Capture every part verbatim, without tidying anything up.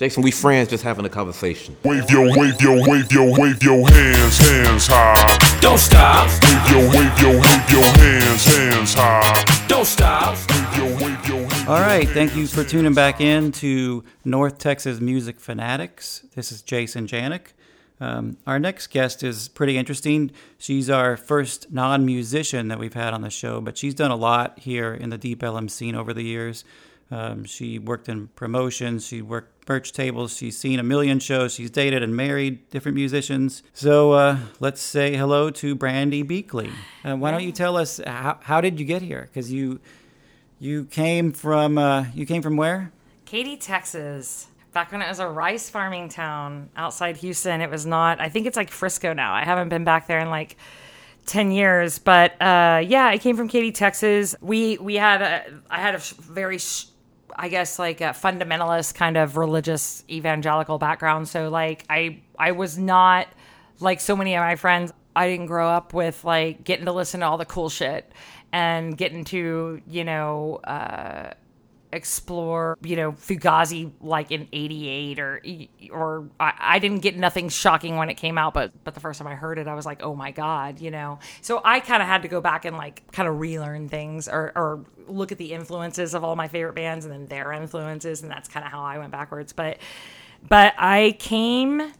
Jason, we friends just having a conversation. Wave your, wave your, wave your, wave your hands, hands high. Don't stop. Wave your, wave your, wave your hands, hands high. Don't stop. Wave your, wave your, wave All your right, hands, thank you for tuning back in to North Texas Music Fanatics. This is Jason Janik. Um, our next guest is pretty interesting. She's our first non-musician that we've had on the show, but she's done a lot here in the Deep Ellum scene over the years. Um, she worked in promotions, she worked merch tables, she's seen a million shows, she's dated and married different musicians. So uh, let's say hello to Brandy Beakley. Uh, why don't you tell us, how, how did you get here? Because you you came from, uh, you came from where? Katy, Texas. Back when it was a rice farming town outside Houston. It was not, I think it's like Frisco now. I haven't been back there in like ten years. But uh, yeah, I came from Katy, Texas. We we had a, I had a very, I guess, like a fundamentalist kind of religious evangelical background. So like I I was not like so many of my friends. I didn't grow up with like getting to listen to all the cool shit and getting to, you know, uh, explore, you know, Fugazi like in eighty-eight or or I, I didn't get nothing shocking when it came out, but but the first time I heard it I was like, oh my god, you know. So I kind of had to go back and like kind of relearn things or or look at the influences of all my favorite bands and then their influences, and that's kind of how I went backwards. But but I came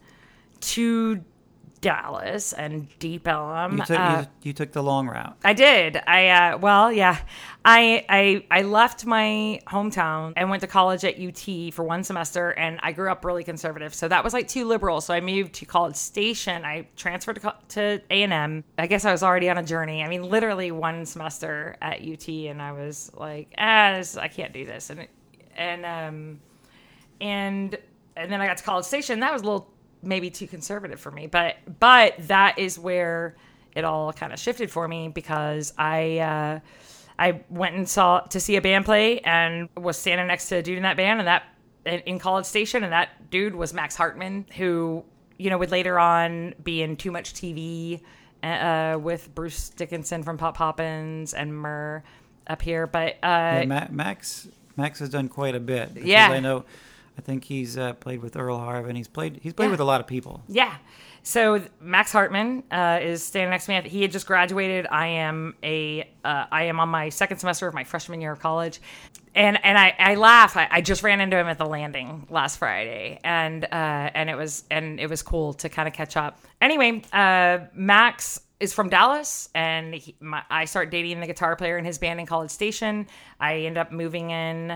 to Dallas and Deep Ellum. You took, uh, you, you took the long route. I did. I uh, well, yeah. I, I I left my hometown and went to college at U T for one semester, and I grew up really conservative, so that was like too liberal. So I moved to College Station. I transferred to, to A and M. I guess I was already on a journey. I mean, literally one semester at U T, and I was like, ah, this, I can't do this, and and um and and then I got to College Station. That was a little maybe too conservative for me, but but that is where it all kind of shifted for me, because I uh, I went and saw to see a band play and was standing next to a dude in that band and that in College Station, and that dude was Max Hartman, who, you know, would later on be in Too Much T V uh, with Bruce Dickinson from Pop Poppins and Murr up here, but uh, yeah, Ma- Max Max has done quite a bit. Because yeah, I know. I think he's uh, played with Earl Harvin. He's played. He's played yeah. with a lot of people. Yeah. So Max Hartman uh, is standing next to me. He had just graduated. I am a. Uh, I am on my second semester of my freshman year of college, and and I, I laugh. I, I just ran into him at the Landing last Friday, and uh, and it was and it was cool to kind of catch up. Anyway, uh, Max is from Dallas, and he, my, I start dating the guitar player in his band in College Station. I end up moving in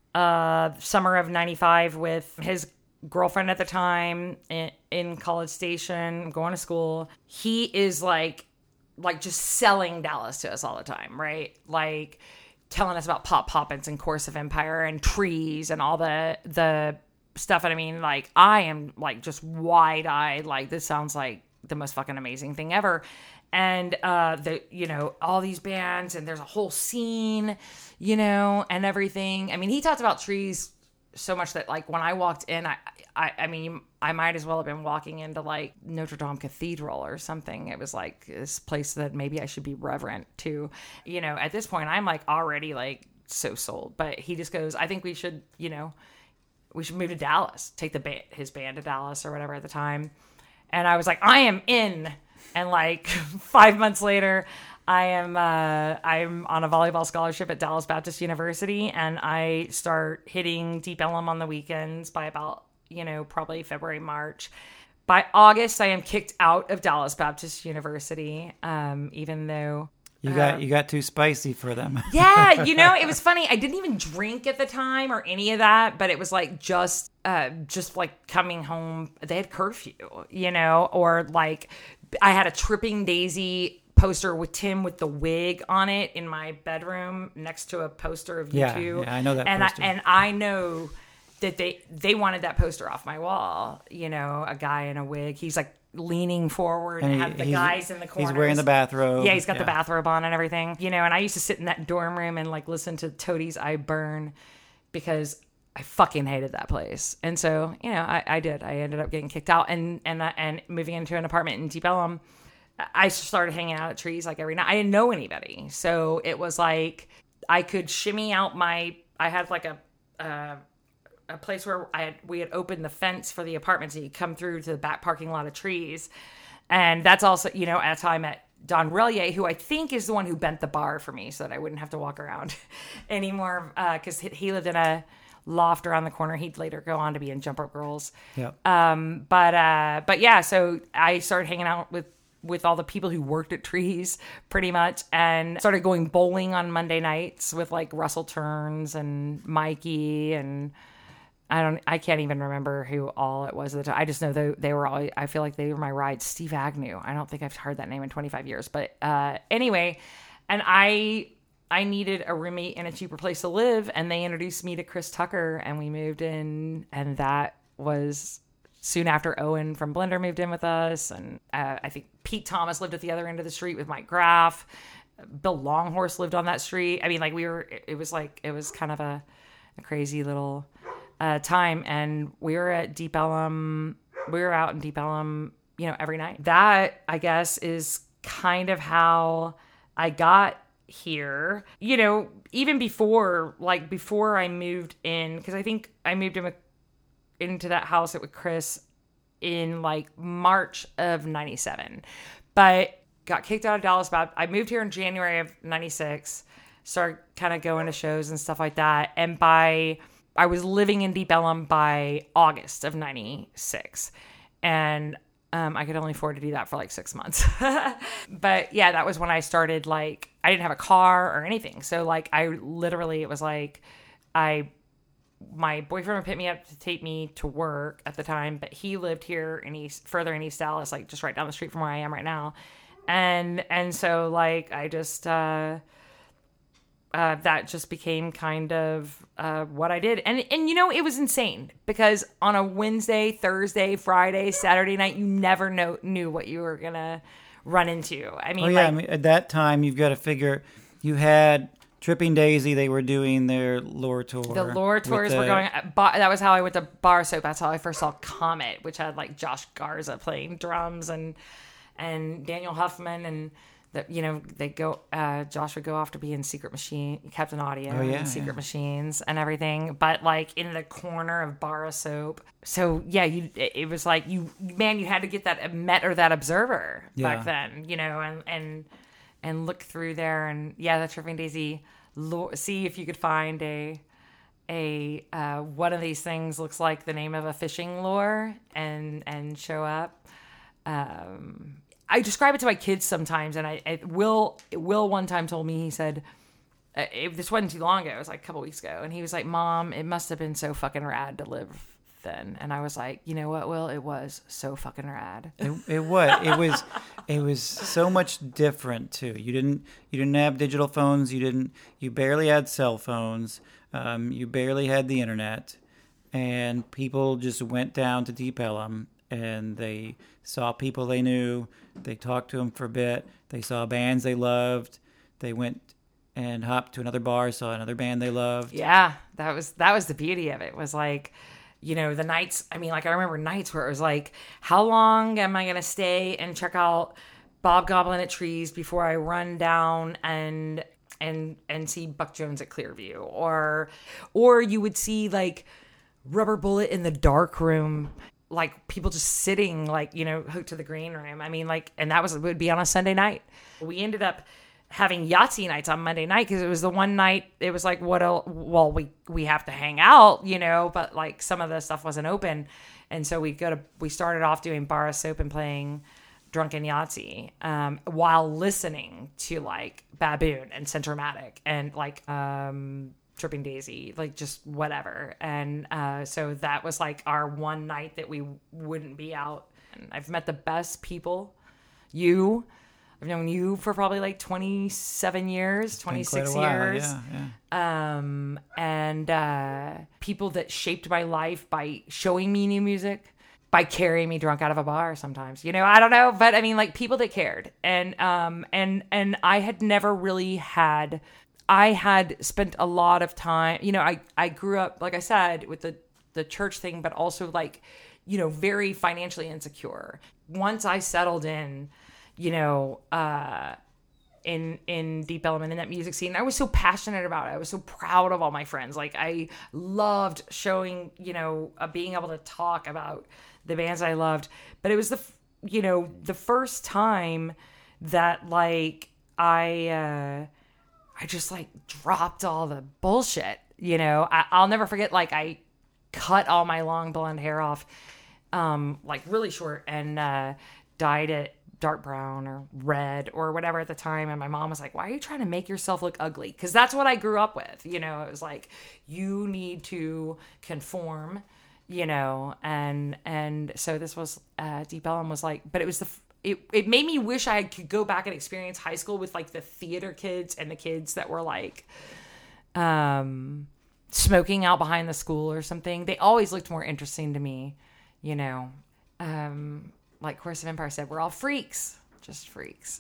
Uh, summer of ninety-five with his girlfriend at the time in, in College Station, going to school. He is like, like just selling Dallas to us all the time, right? Like telling us about Pop Poppins and Course of Empire and Trees and all the the stuff. And I mean, like, I am like just wide-eyed, like, this sounds like the most fucking amazing thing ever. And, uh, the, you know, all these bands, and there's a whole scene, you know, and everything. I mean, he talked about Trees so much that, like, when I walked in, I, I, I mean, I might as well have been walking into, like, Notre Dame Cathedral or something. It was, like, this place that maybe I should be reverent to. You know, at this point, I'm, like, already, like, so sold. But he just goes, I think we should, you know, we should move to Dallas, take the ba- his band to Dallas or whatever at the time. And I was like, I am in. And like five months later, I am uh, I'm on a volleyball scholarship at Dallas Baptist University, and I start hitting Deep Ellum on the weekends by about, you know, probably February, March. By August, I am kicked out of Dallas Baptist University, um, even though you got uh, you got too spicy for them. Yeah, you know, it was funny. I didn't even drink at the time or any of that, but it was like just uh, just like coming home. They had curfew, you know, or like I had a Tripping Daisy poster with Tim with the wig on it in my bedroom next to a poster of U two. Yeah, yeah, I know that and poster. I, and I know that they they wanted that poster off my wall. You know, a guy in a wig. He's like leaning forward and, and have the he's, guys in the corners. He's wearing the bathrobe. Yeah, he's got yeah. the bathrobe on and everything. You know, and I used to sit in that dorm room and like listen to Toadies I Burn because I fucking hated that place. And so, you know, I, I did. I ended up getting kicked out and and uh, and moving into an apartment in Deep Ellum. I started hanging out at Trees like every night. I didn't know anybody. So it was like I could shimmy out my, I had like a, uh, a place where I had, we had opened the fence for the apartment, so you come through to the back parking lot of trees. And that's also, you know, at a time at Don Relier, who I think is the one who bent the bar for me so that I wouldn't have to walk around anymore, because uh, he lived in a loft around the corner. He'd later go on to be in Jump Rope Girls. Yep. Um, but uh, but yeah, so I started hanging out with with all the people who worked at Trees pretty much, and started going bowling on Monday nights with like Russell Turns and Mikey, and I don't, I can't even remember who all it was at the time. I just know they, they were all, I feel like they were my rides. Steve Agnew. I don't think I've heard that name in twenty-five years, but uh, anyway, and I, I needed a roommate and a cheaper place to live, and they introduced me to Chris Tucker, and we moved in, and that was soon after Owen from Blender moved in with us. And uh, I think Pete Thomas lived at the other end of the street with Mike Graff. Bill Longhorse lived on that street. I mean, like we were, it, it was like, it was kind of a, a crazy little uh, time. And we were at Deep Ellum. We were out in Deep Ellum, you know, every night. That, I guess, is kind of how I got here, you know, even before, like before I moved in, because I think I moved in with into that house with Chris in like March of ninety-seven, but got kicked out of Dallas. About I moved here in January of ninety-six, started kind of going to shows and stuff like that. And by, I was living in Deep Ellum by August of ninety-six. And um, I could only afford to do that for like six months. But yeah, that was when I started, like, I didn't have a car or anything. So like, I literally, it was like, I my boyfriend would pick me up to take me to work at the time, but he lived here in East, further in East Dallas, like just right down the street from where I am right now. And, and so like, I just, uh, uh, that just became kind of, uh, what I did. And, and, you know, it was insane because on a Wednesday, Thursday, Friday, Saturday night, you never know, knew what you were going to run into. I mean, oh, yeah. like, I mean, at that time, you've got to figure you had Tripping Daisy, they were doing their lore tour. The lore tours the, were going. That was how I went to Bar Soap. That's how I first saw Comet, which had like Josh Garza playing drums and and Daniel Huffman, and the, you know they go. Uh, Josh would go off to be in Secret Machine, Captain Audio, oh, yeah, and Secret yeah. Machines and everything. But like in the corner of Bar Soap. So yeah, you it was like you man, you had to get that Met or that Observer yeah. back then, you know, and and. and look through there, and yeah, the Tripping Daisy lore, see if you could find a a uh, one of these things looks like the name of a fishing lure, and and show up. Um, I describe it to my kids sometimes, and I, I Will Will one time told me, he said, uh, it, this wasn't too long ago, it was like a couple weeks ago, and he was like, "Mom, it must have been so fucking rad to live then." And I was like, you know what, Will, it was so fucking rad. It, it was. It was. It was so much different too. You didn't. You didn't have digital phones. You didn't. You barely had cell phones. Um, you barely had the internet, and people just went down to Deep Ellum and they saw people they knew. They talked to them for a bit. They saw bands they loved. They went and hopped to another bar, saw another band they loved. Yeah, that was that was the beauty of it. Was like, you know, the nights, I mean, like, I remember nights where it was like, how long am I going to stay and check out Bob Goblin at Trees before I run down and and and see Buck Jones at Clearview? Or or you would see, like, Rubber Bullet in the dark room, like, people just sitting, like, you know, hooked to the green room. I mean, like, and that was, it would be on a Sunday night. We ended up having Yahtzee nights on Monday night because it was the one night it was like, what else? Well, we we have to hang out, you know, but like some of the stuff wasn't open, and so we go to we started off doing Bar Soap and playing Drunken Yahtzee um, while listening to like Baboon and Centromatic and like um, Tripping Daisy, like just whatever, and uh, so that was like our one night that we wouldn't be out. And I've met the best people, you. I've known you for probably like twenty-seven years, twenty-six while, years. Yeah, yeah. Um, and uh, people that shaped my life by showing me new music, by carrying me drunk out of a bar sometimes. You know, I don't know. But I mean, like, people that cared. And um, and and I had never really had, I had spent a lot of time, you know, I, I grew up, like I said, with the, the church thing, but also like, you know, very financially insecure. Once I settled in, you know, uh, in in Deep Ellum, in that music scene. I was so passionate about it. I was so proud of all my friends. Like, I loved showing, you know, uh, being able to talk about the bands I loved. But it was the, f- you know, the first time that, like, I, uh, I just, like, dropped all the bullshit, you know. I, I'll never forget, like, I cut all my long blonde hair off, um, like, really short, and uh, dyed it dark brown or red or whatever at the time. And my mom was like, why are you trying to make yourself look ugly? Because that's what I grew up with. You know, it was like, you need to conform, you know, and and so this was, uh, Deep Ellum was like, but it was the, it, it made me wish I could go back and experience high school with like the theater kids and the kids that were like, um, smoking out behind the school or something. They always looked more interesting to me, you know. Um, like Course of Empire said, we're all freaks, just freaks.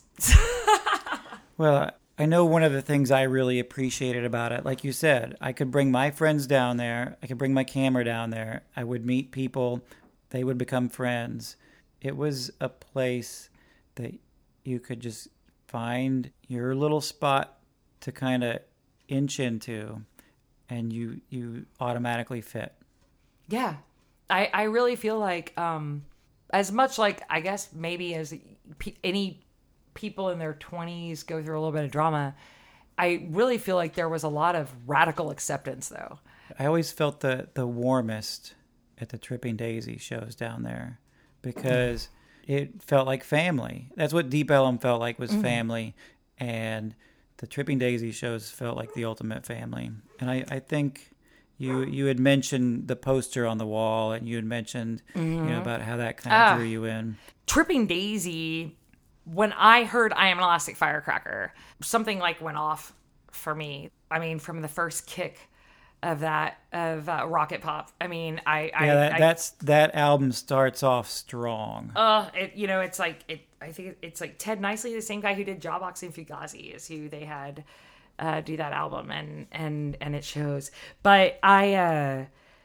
Well, I know one of the things I really appreciated about it, like you said, I could bring my friends down there. I could bring my camera down there. I would meet people. They would become friends. It was a place that you could just find your little spot to kind of inch into, and you, you automatically fit. Yeah. I, I really feel like, um, as much like, I guess maybe as p- any people in their twenties go through a little bit of drama, I really feel like there was a lot of radical acceptance, though. I always felt the, the warmest at the Tripping Daisy shows down there because it felt like family. That's what Deep Ellum felt like, was mm-hmm. family. And the Tripping Daisy shows felt like the ultimate family. And I, I think... You you had mentioned the poster on the wall, and you had mentioned mm-hmm. you know, about how that kind of uh, drew you in. Tripping Daisy, when I heard I Am an Elastic Firecracker, something like went off for me. I mean, from the first kick of that, of uh, Rocket Pop. I mean, I... I yeah, that, I, that's, that album starts off strong. Uh, it, you know, it's like, it. I think it's like Ted Nicely, the same guy who did Jawbox and Fugazi, is who they had... Uh, do that album, and and and it shows. But I uh,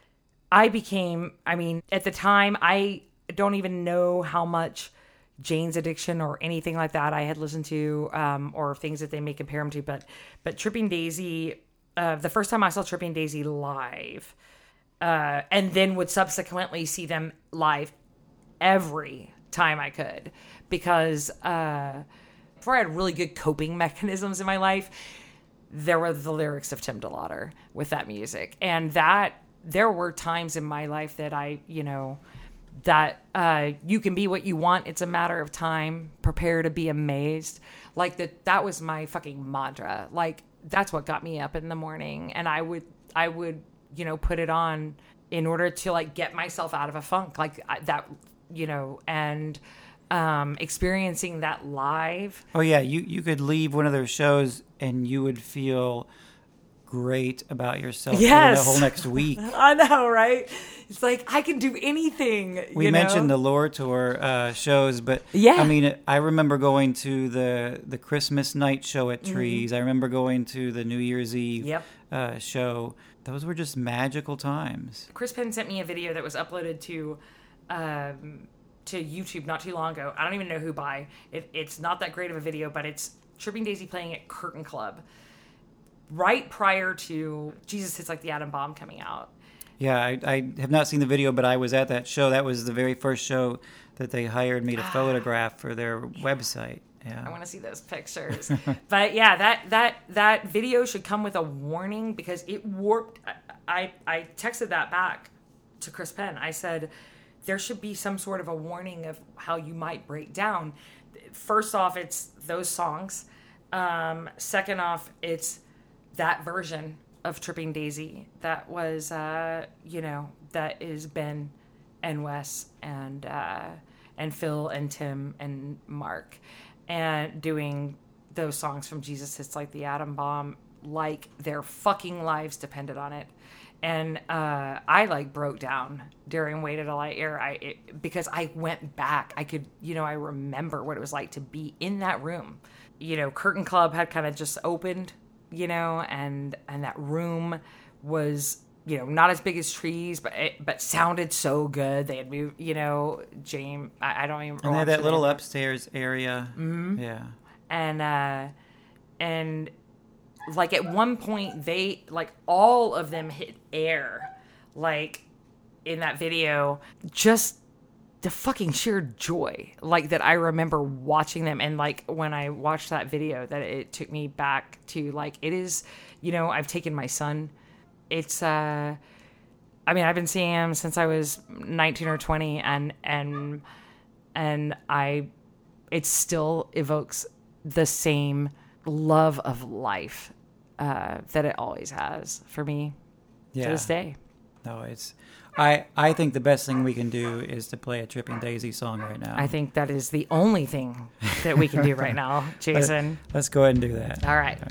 I became, I mean, at the time, I don't even know how much Jane's Addiction or anything like that I had listened to, um, or things that they may compare them to. But but Tripping Daisy, uh, the first time I saw Tripping Daisy live, uh, and then would subsequently see them live every time I could, because uh, before I had really good coping mechanisms in my life, there were the lyrics of Tim DeLauder with that music. And that, there were times in my life that I, you know, that uh, you can be what you want. It's a matter of time. Prepare to be amazed. Like, that, that was my fucking mantra. Like, that's what got me up in the morning. And I would, I would, you know, put it on in order to, like, get myself out of a funk. Like, I, that, you know, and... Um, experiencing that live. Oh yeah, you you could leave one of their shows and you would feel great about yourself yes. for the whole next week. I know, right? It's like, I can do anything. We you mentioned know? the Lore Tour uh, shows, but yeah. I mean, I remember going to the the Christmas night show at Trees. Mm-hmm. I remember going to the New Year's Eve yep. uh, show. Those were just magical times. Chris Penn sent me a video that was uploaded to um, to YouTube not too long ago. I don't even know who by. It, it's not that great of a video, but it's Tripping Daisy playing at Curtain Club right prior to Jesus Hits Like the Atom Bomb coming out. Yeah, I, I have not seen the video, but I was at that show. That was the very first show that they hired me to photograph for their yeah. website. Yeah, I want to see those pictures. But yeah, that that that video should come with a warning, because it warped. I I texted that back to Chris Penn. I said, there should be some sort of a warning of how you might break down. First off, it's those songs. Um, second off, it's that version of Tripping Daisy that was, uh, you know, that is Ben and Wes and uh, and Phil and Tim and Mark, and doing those songs from Jesus Hits Like the Atom Bomb like their fucking lives depended on it. And uh, I like broke down during Waited a Light Year I, it, because I went back. I could, you know, I remember what it was like to be in that room. You know, Curtain Club had kind of just opened, you know, and and that room was, you know, not as big as Trees, but it, but sounded so good. They had moved, you know, James, I, I don't even remember. And they had that little upstairs area. Mm-hmm. Yeah. And, uh, and like at one point they like all of them hit air, like in that video. Just the fucking sheer joy, like that I remember watching them, and like when I watched that video, that it took me back to like it is, you know, I've taken my son. It's uh, I mean, I've been seeing him since I was nineteen or twenty, and and and I, it still evokes the same love of life uh, that it always has for me Yeah. to this day. No, it's. I, I think the best thing we can do is to play a Tripping Daisy song right now. I think that is the only thing that we can do right now, Jason. Let's go ahead and do that. All right.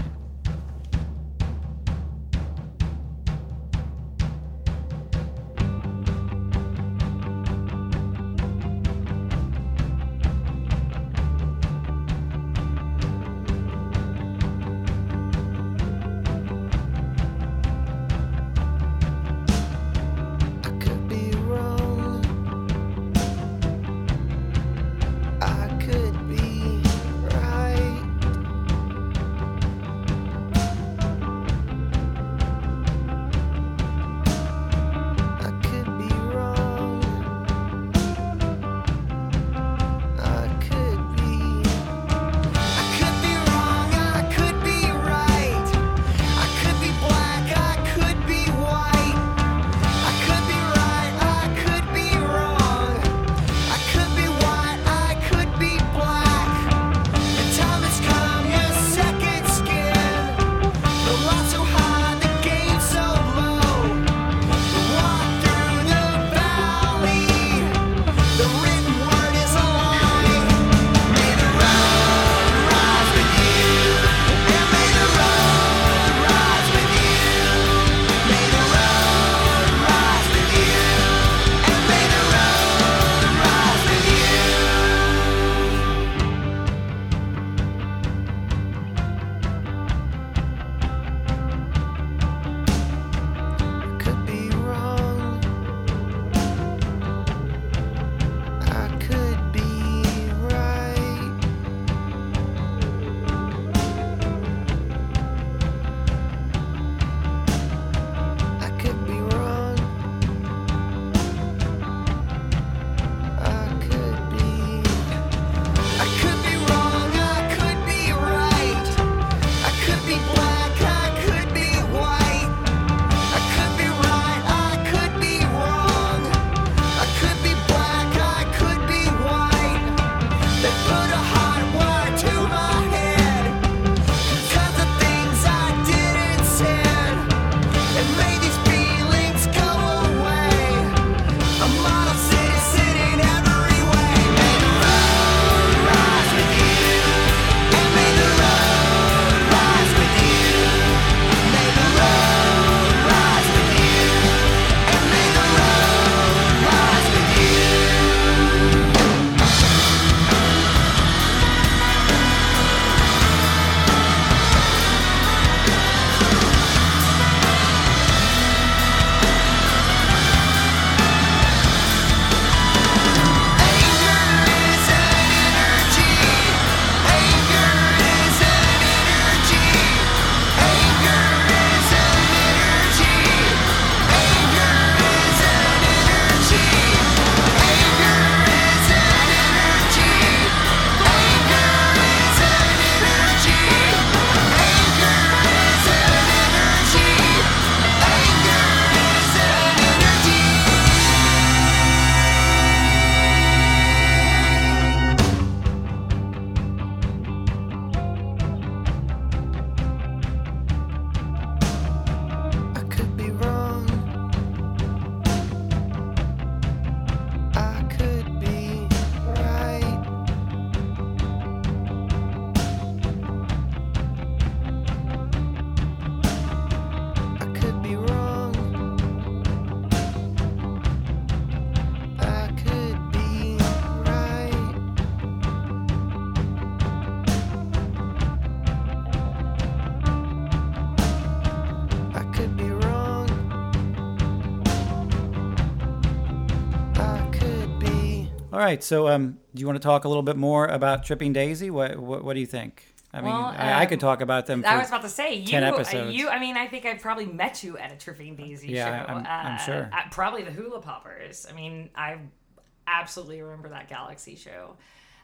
All right, so um, do you want to talk a little bit more about Tripping Daisy? What what, what do you think? I mean, Well, I, I um, could talk about them for I was about to say you. ten episodes. You, I mean, I think I probably met you at a Tripping Daisy Yeah, show. I'm- I'm uh, sure. At probably the Hula Poppers. I mean, I absolutely remember that Galaxy show.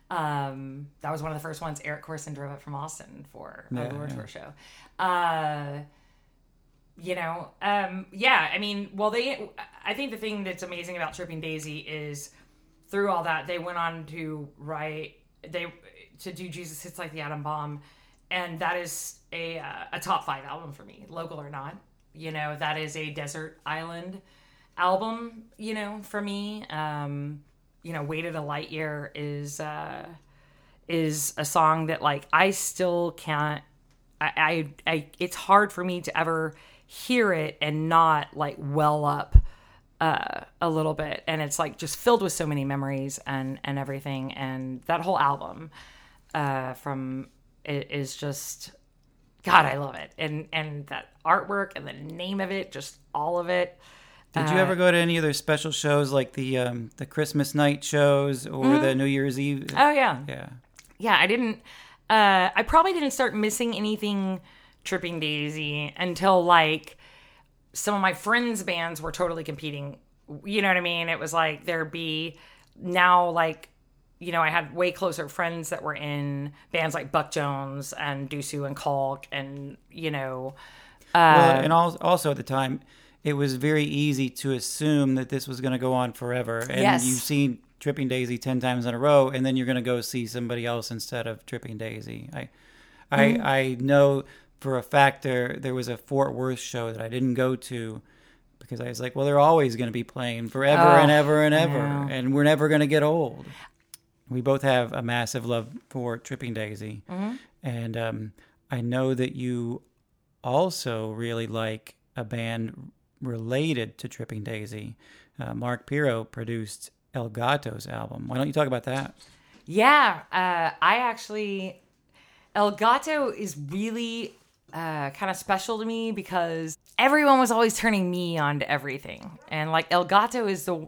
Um, that was one of the first ones Eric Corson drove up from Austin for a Yeah, Lure yeah. Tour show. Uh, you know, um, yeah. I mean, well, they. I think the thing that's amazing about Tripping Daisy is through all that they went on to write they to do Jesus Hits Like the Atom Bomb. And that is a uh, a top five album for me, local or not. You know, that is a desert island album. You know, for me, um, you know, "Waited a Light Year" is uh, is a song that like I still can't. I, I I it's hard for me to ever hear it and not like well up uh, a little bit. And it's like just filled with so many memories and and everything. And that whole album uh, from. It is just, God, I love it. And and that artwork and the name of it, just all of it. Did you ever go to any of their special shows like the um, the Christmas night shows or Mm-hmm. the New Year's Eve? Oh, yeah. Yeah. Yeah, I didn't, uh, I probably didn't start missing anything Tripping Daisy until like some of my friends' bands were totally competing. You know what I mean? It was like there'd be now like, you know, I had way closer friends that were in bands like Buck Jones and Dusu and Kalk and, you know. Uh, Well, and al- also at the time, it was very easy to assume that this was going to go on forever. And Yes. you've seen Tripping Daisy ten times in a row, and then you're going to go see somebody else instead of Tripping Daisy. I, Mm-hmm. I, I know for a fact there there was a Fort Worth show that I didn't go to because I was like, well, they're always going to be playing forever Oh, and ever and ever, know. and we're never going to get old. We both have a massive love for Tripping Daisy. Mm-hmm. And um, I know that you also really like a band related to Tripping Daisy. Uh, Mark Pirro produced El Gato's album. Why don't you talk about that? Yeah, uh, I actually, El Gato is really uh, kind of special to me because everyone was always turning me on to everything. And like El Gato is the,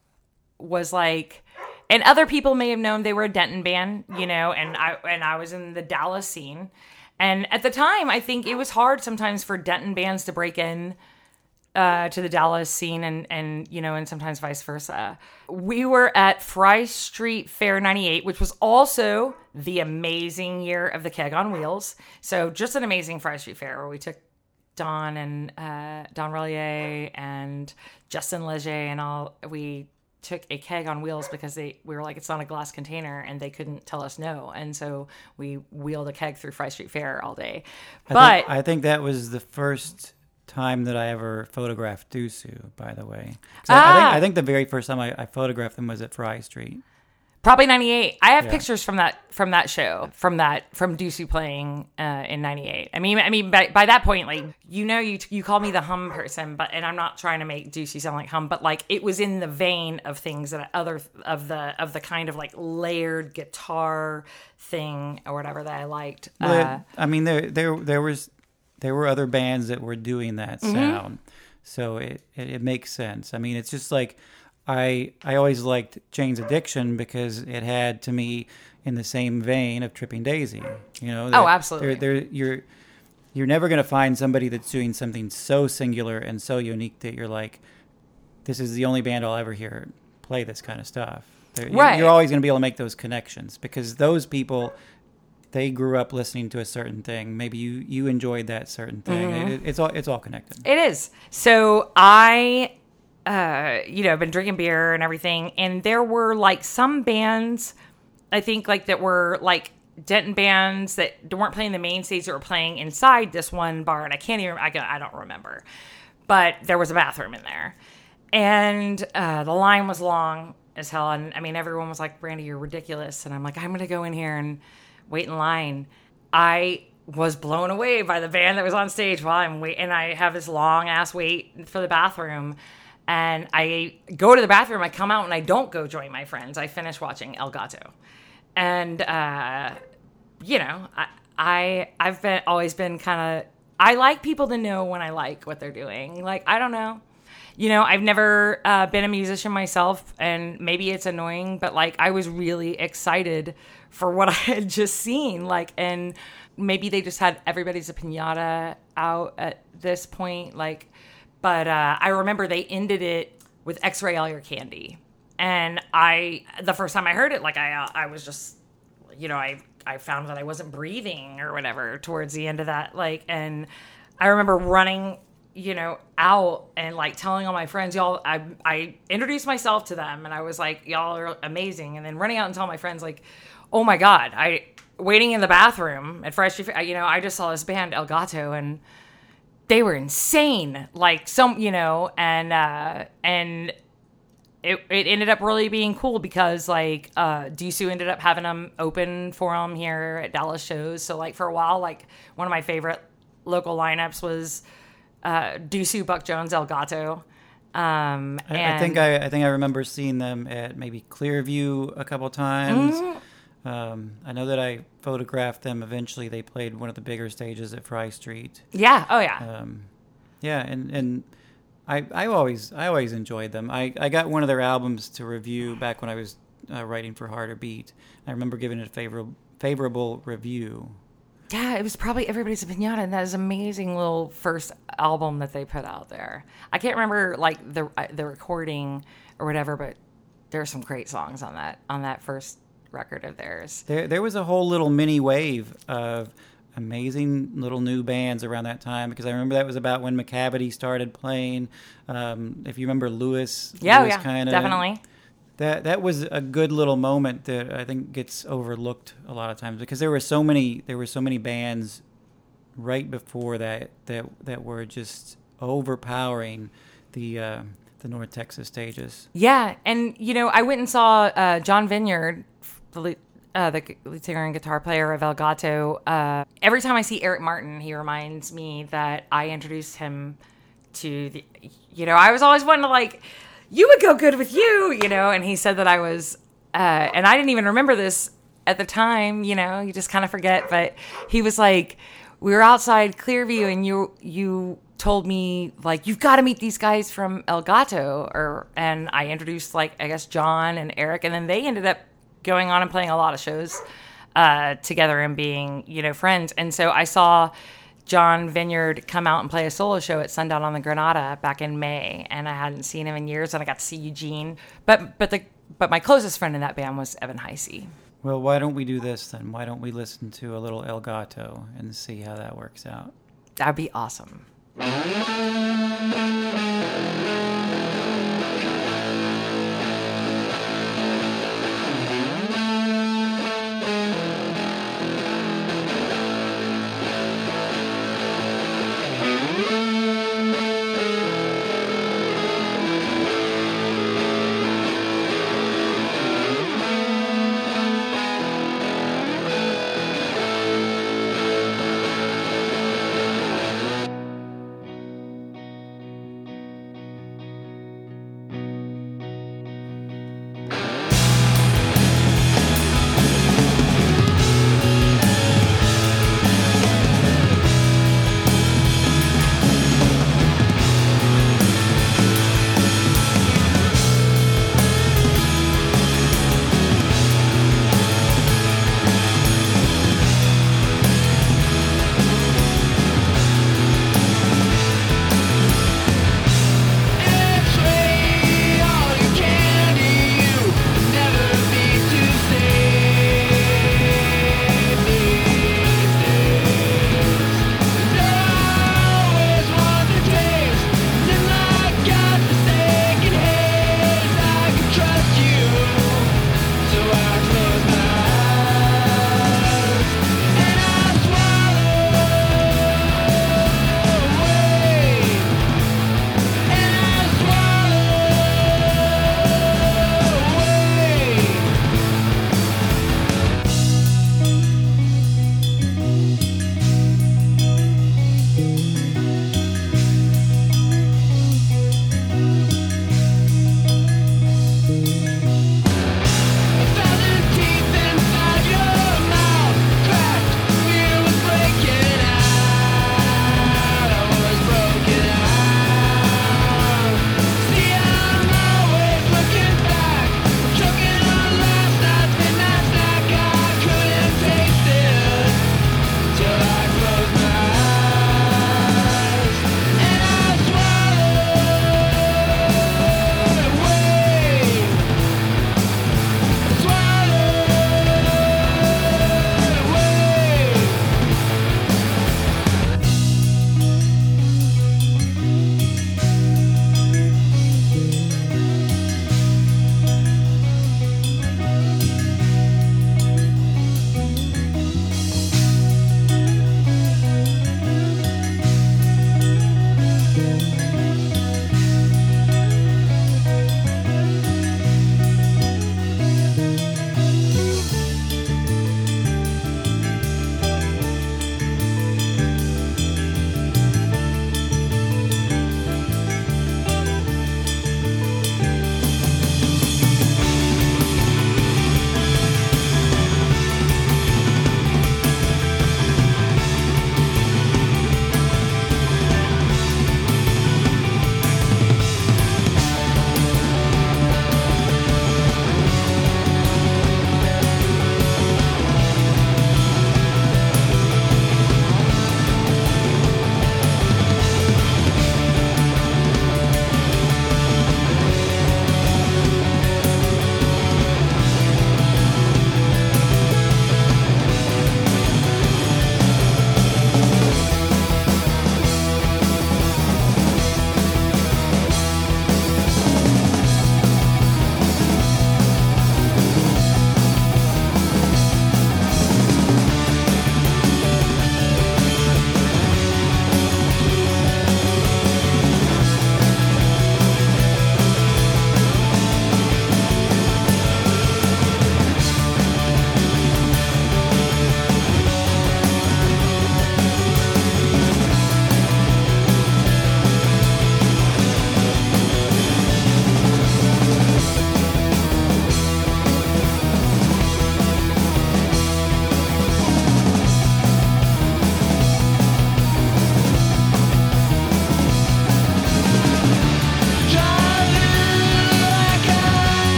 was like, and other people may have known they were a Denton band, you know, and I and I was in the Dallas scene. And at the time, I think it was hard sometimes for Denton bands to break in uh, to the Dallas scene and, and, you know, and sometimes vice versa. We were at Fry Street Fair ninety-eight, which was also the amazing year of the Keg on Wheels. So just an amazing Fry Street Fair where we took Don and uh, Don Relier and Justin Leger and all. We took a keg on wheels because they we were like, it's not a glass container, and they couldn't tell us no. And so we wheeled a keg through Fry Street Fair all day. I But think, I think that was the first time that I ever photographed Dusu, by the way. 'Cause I, I, think, Ah. I think the very first time I, I photographed them was at Fry Street. probably ninety-eight. I have Yeah. pictures from that from that show, from that from Dusu playing uh, in ninety-eight. I mean, I mean, by, by that point, like you know, you you call me the hum person, but and I'm not trying to make Dusu sound like hum, but like it was in the vein of things that other of the of the kind of like layered guitar thing or whatever that I liked. Well, Uh, I mean, there there there was there were other bands that were doing that Mm-hmm. sound, so it, it it makes sense. I mean, it's just like I I always liked Jane's Addiction because it had to me in the same vein of Tripping Daisy. You know? Oh, They're- absolutely. They're, they're, you're you're never going to find somebody that's doing something so singular and so unique that you're like, this is the only band I'll ever hear play this kind of stuff. They're- you're- Right. You're always going to be able to make those connections because those people, they grew up listening to a certain thing. Maybe you, you enjoyed that certain thing. Mm-hmm. It, it's all it's all connected. It is. So I, uh, you know, been drinking beer and everything, and there were like some bands, I think like that were like Denton bands that weren't playing the main stage that were playing inside this one bar, and I can't even, I, can, I don't remember, but there was a bathroom in there, and uh, the line was long as hell, and I mean everyone was like, "Brandy, you're ridiculous," and I'm like, "I'm gonna go in here and wait in line." I was blown away by the band that was on stage while I'm waiting. And I have this long ass wait for the bathroom. And I go to the bathroom, I come out, and I don't go join my friends. I finish watching El Gato. And, uh, you know, I, I, I've been always been kind of, I like people to know when I like what they're doing. Like, I don't know. you know, I've never uh, been a musician myself, and maybe it's annoying, but like I was really excited for what I had just seen. Like, and maybe they just had everybody's a piñata out at this point. Like, but uh, I remember they ended it with X-Ray All Your Candy. And I, the first time I heard it, like I, uh, I was just, you know, I, I found that I wasn't breathing or whatever towards the end of that. Like, and I remember running, you know, out and like telling all my friends, y'all, I, I introduced myself to them and I was like, y'all are amazing. And then running out and telling my friends, like, oh my God, I, waiting in the bathroom at Fresh, you know, I just saw this band El Gato and they were insane. Like some, you know, and, uh, and, It, it ended up really being cool because, like, uh, Disu ended up having them open for them here at Dallas shows. So, like, for a while, like, one of my favorite local lineups was uh, Disu, Buck Jones, El Gato. Um, I, and I think I, I think I remember seeing them at maybe Clearview a couple times. Mm-hmm. Um, I know that I photographed them. Eventually, they played one of the bigger stages at Fry Street. Yeah. Oh, yeah. Um, yeah, and and. I, I always I always enjoyed them. I, I got one of their albums to review back when I was uh, writing for Harder Beat. I remember giving it a favorable favorable review. Yeah, it was probably Everybody's a Piñata, and that is amazing little first album that they put out there. I can't remember like the the recording or whatever, but there are some great songs on that on that first record of theirs. There there was a whole little mini wave of amazing little new bands around that time, because I remember that was about when McCavity started playing. Um, if you remember Lewis, yeah, Lewis yeah, kinda, definitely. That that was a good little moment that I think gets overlooked a lot of times, because there were so many there were so many bands right before that that that were just overpowering the uh, the North Texas stages. Yeah, and you know, I went and saw uh, John Vineyard, the lead, uh, the lead singer and guitar player of El Gato. Uh, every time I see Eric Martin, he reminds me that I introduced him to the. You know, I was always wanting to like, you would go good with you, you know, and he said that I was, uh, and I didn't even remember this at the time. You know, you just kind of forget. But he was like, we were outside Clearview, and you you. told me like, you've got to meet these guys from El Gato, or and I introduced like I guess John and Eric, and then they ended up going on and playing a lot of shows uh, together and being, you know, friends. And so I saw John Vineyard come out and play a solo show at Sundown on the Granada back in May, and I hadn't seen him in years, and I got to see Eugene. But but the but my closest friend in that band was Evan Heisey. Well, why don't we do this then? Why don't we listen to a little El Gato and see how that works out? That'd be awesome.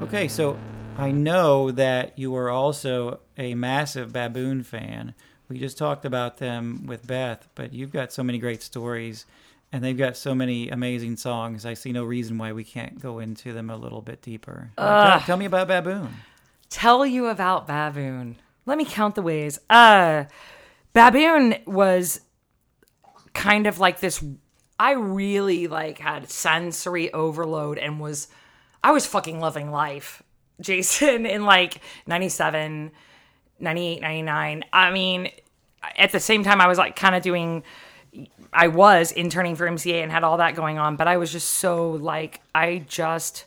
Okay, so I know that you are also a massive Baboon fan. We just talked about them with Beth, but you've got so many great stories, and they've got so many amazing songs. I see no reason why we can't go into them a little bit deeper. Uh, tell, tell me about Baboon. Tell you about Baboon. Let me count the ways. Uh, Baboon was kind of like this. I really like had sensory overload and was, I was fucking loving life, Jason, in like ninety-seven, ninety-eight, ninety-nine. I mean, at the same time, I was like kind of doing, I was interning for M C A and had all that going on, but I was just so like, I just,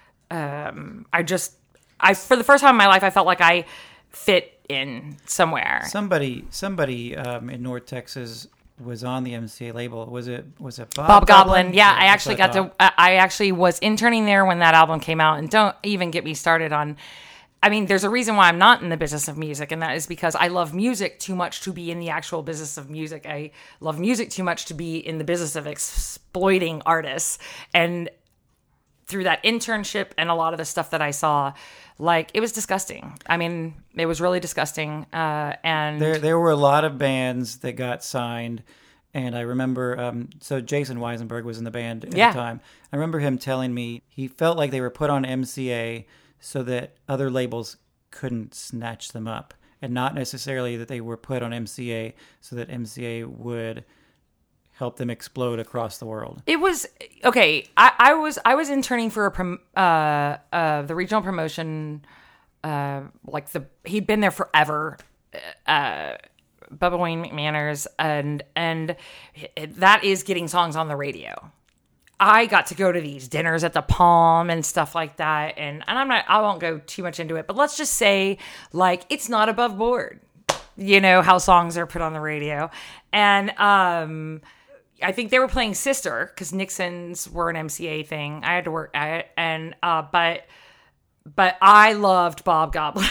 um, I just, I, for the first time in my life, I felt like I fit in somewhere. Somebody, somebody um, in North Texas was on the M C A label. Was it, was it Bob, Bob Goblin? Goblin? Yeah, Yeah, I actually got that's what to, I actually was interning there when that album came out, and don't even get me started on, I mean, there's a reason why I'm not in the business of music, and that is because I love music too much to be in the actual business of music. I love music too much to be in the business of exploiting artists. And through that internship and a lot of the stuff that I saw, like, it was disgusting. I mean, it was really disgusting. Uh, and There, there were a lot of bands that got signed, and I remember, um, so Jason Weisenberg was in the band at Yeah. the time. I remember him telling me he felt like they were put on M C A so that other labels couldn't snatch them up, and not necessarily that they were put on M C A so that M C A would help them explode across the world. It was okay. I, I was I was interning for a prom, uh, uh, the regional promotion. Uh, like the he'd been there forever. Uh, Bubba Wayne McManners, and and that is getting songs on the radio. I got to go to these dinners at the Palm and stuff like that, and and I'm not I won't go too much into it, but let's just say like it's not above board. You know how songs are put on the radio, and um. I think they were playing Sister because Nixon's were an M C A thing. I had to work at it, and uh, but but I loved Bob Goblin.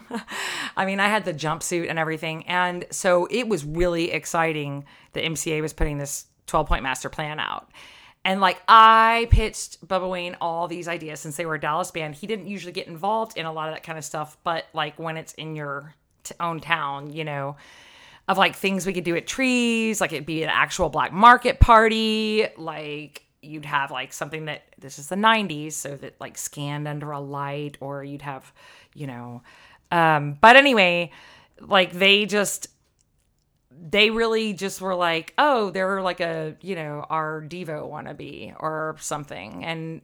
I mean, I had the jumpsuit and everything, and so it was really exciting that M C A was putting this twelve-point master plan out. And like I pitched Bubba Wayne all these ideas since they were a Dallas band. He didn't usually get involved in a lot of that kind of stuff, but like when it's in your t- own town, you know. Of like things we could do at Trees, like it'd be an actual black market party, like you'd have like something that, this is the nineties, so that like scanned under a light, or you'd have, you know, um, but anyway, like they just, they really just were like, oh, they're like a, you know, our Devo wannabe or something. And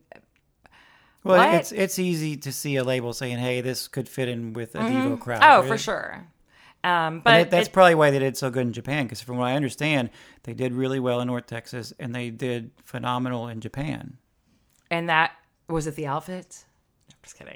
Well, what? it's it's easy to see a label saying, hey, this could fit in with a Mm-hmm. Devo crowd. Oh, right? for sure. Um, And but that- that's it- probably why they did so good in Japan, because from what I understand, they did really well in North Texas, and they did phenomenal in Japan. and that, was it the outfits? No, I'm just kidding.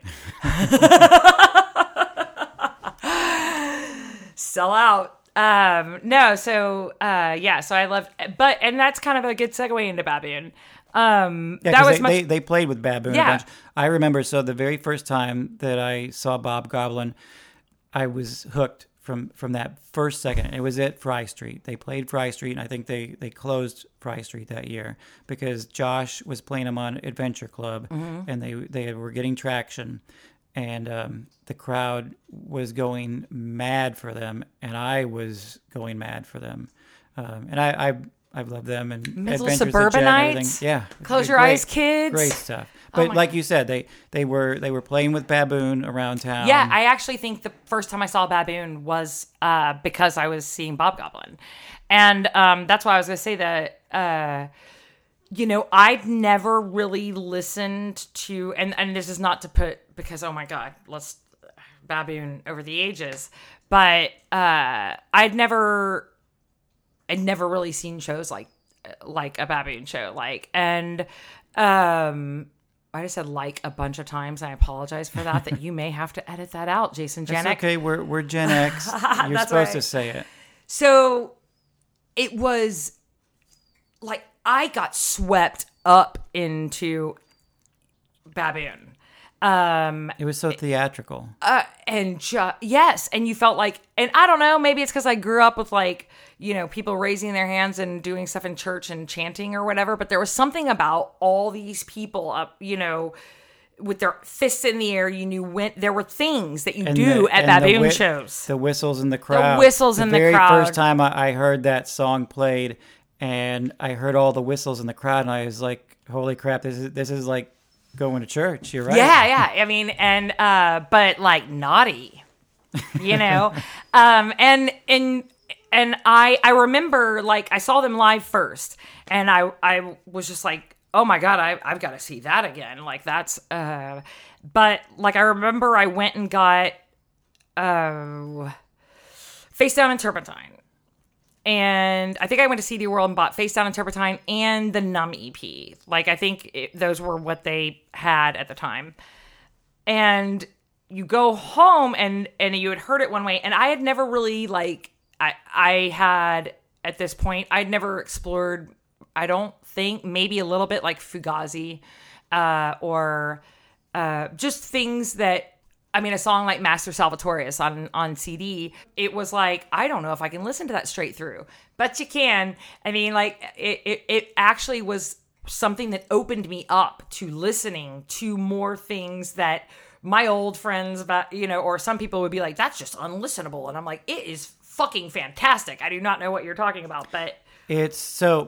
Sell out. Um, no, so, uh, yeah, so I love, but, and that's kind of a good segue into Baboon. Um, Yeah, that 'cause was they, much, they, they played with Baboon Yeah. a bunch. I remember, so the very first time that I saw Bob Goblin, I was hooked from, from that first second. It was at Fry Street. They played Fry Street, and I think they, they closed Fry Street that year because Josh was playing them on Adventure Club, Mm-hmm. and they they were getting traction, and um, the crowd was going mad for them, and I was going mad for them. Um, and I, I I've loved them and Middle Adventures of Jet and Suburbanites? everything. Yeah, Close great- Your Eyes, Kids? Great stuff. Oh But my like you said, they they were they were playing with Baboon around town. yeah, I actually think the first time I saw Baboon was, uh, because I was seeing Bob Goblin. And, um, that's why I was going to say that, uh, you know, I'd never really listened to, and, and this is not to put, because, oh my God, let's, Baboon over the ages, but, uh, I'd never, I'd never really seen shows like, like a Baboon show, like, and, um, I just said like a bunch of times. I apologize for that, that you may have to edit that out, Jason That's Janik. okay. We're we're Gen X. You're That's supposed to right. say it. So it was like I got swept up into Baboon. Um, It was so theatrical. uh, and ju- yes, and you felt like, and I don't know, maybe it's because I grew up with like, you know, people raising their hands and doing stuff in church and chanting or whatever, but there was something about all these people up, you know, with their fists in the air. You knew when there were things that you And do the- at and the baboon whi- shows. The whistles in the crowd. whistles in the very crowd. first time I, I heard that song played, and I heard all the whistles in the crowd, and I was like, "Holy crap! This is this is like going to church." You're right. Yeah, yeah. I mean, and uh, but like naughty, you know, um, and and and I I remember like I saw them live first, and I I was just like, oh my god, I I've got to see that again. Like that's, uh, but like I remember I went and got, uh, Face Down and Turpentine. And I think I went to C D World and bought Face Down and Turpentine and the Numb E P. Like, I think it, those were what they had at the time. And you go home and, and you had heard it one way. And I had never really, like, I, I had, at this point, I'd never explored, I don't think, maybe a little bit like Fugazi uh, or uh, just things that, I mean, a song like Master Salvatorius on, on C D, it was like, I don't know if I can listen to that straight through, but you can. I mean, like, it, it, it actually was something that opened me up to listening to more things that my old friends, about, you know, or some people would be like, that's just unlistenable. And I'm like, it is fucking fantastic. I do not know what you're talking about, but. It's so,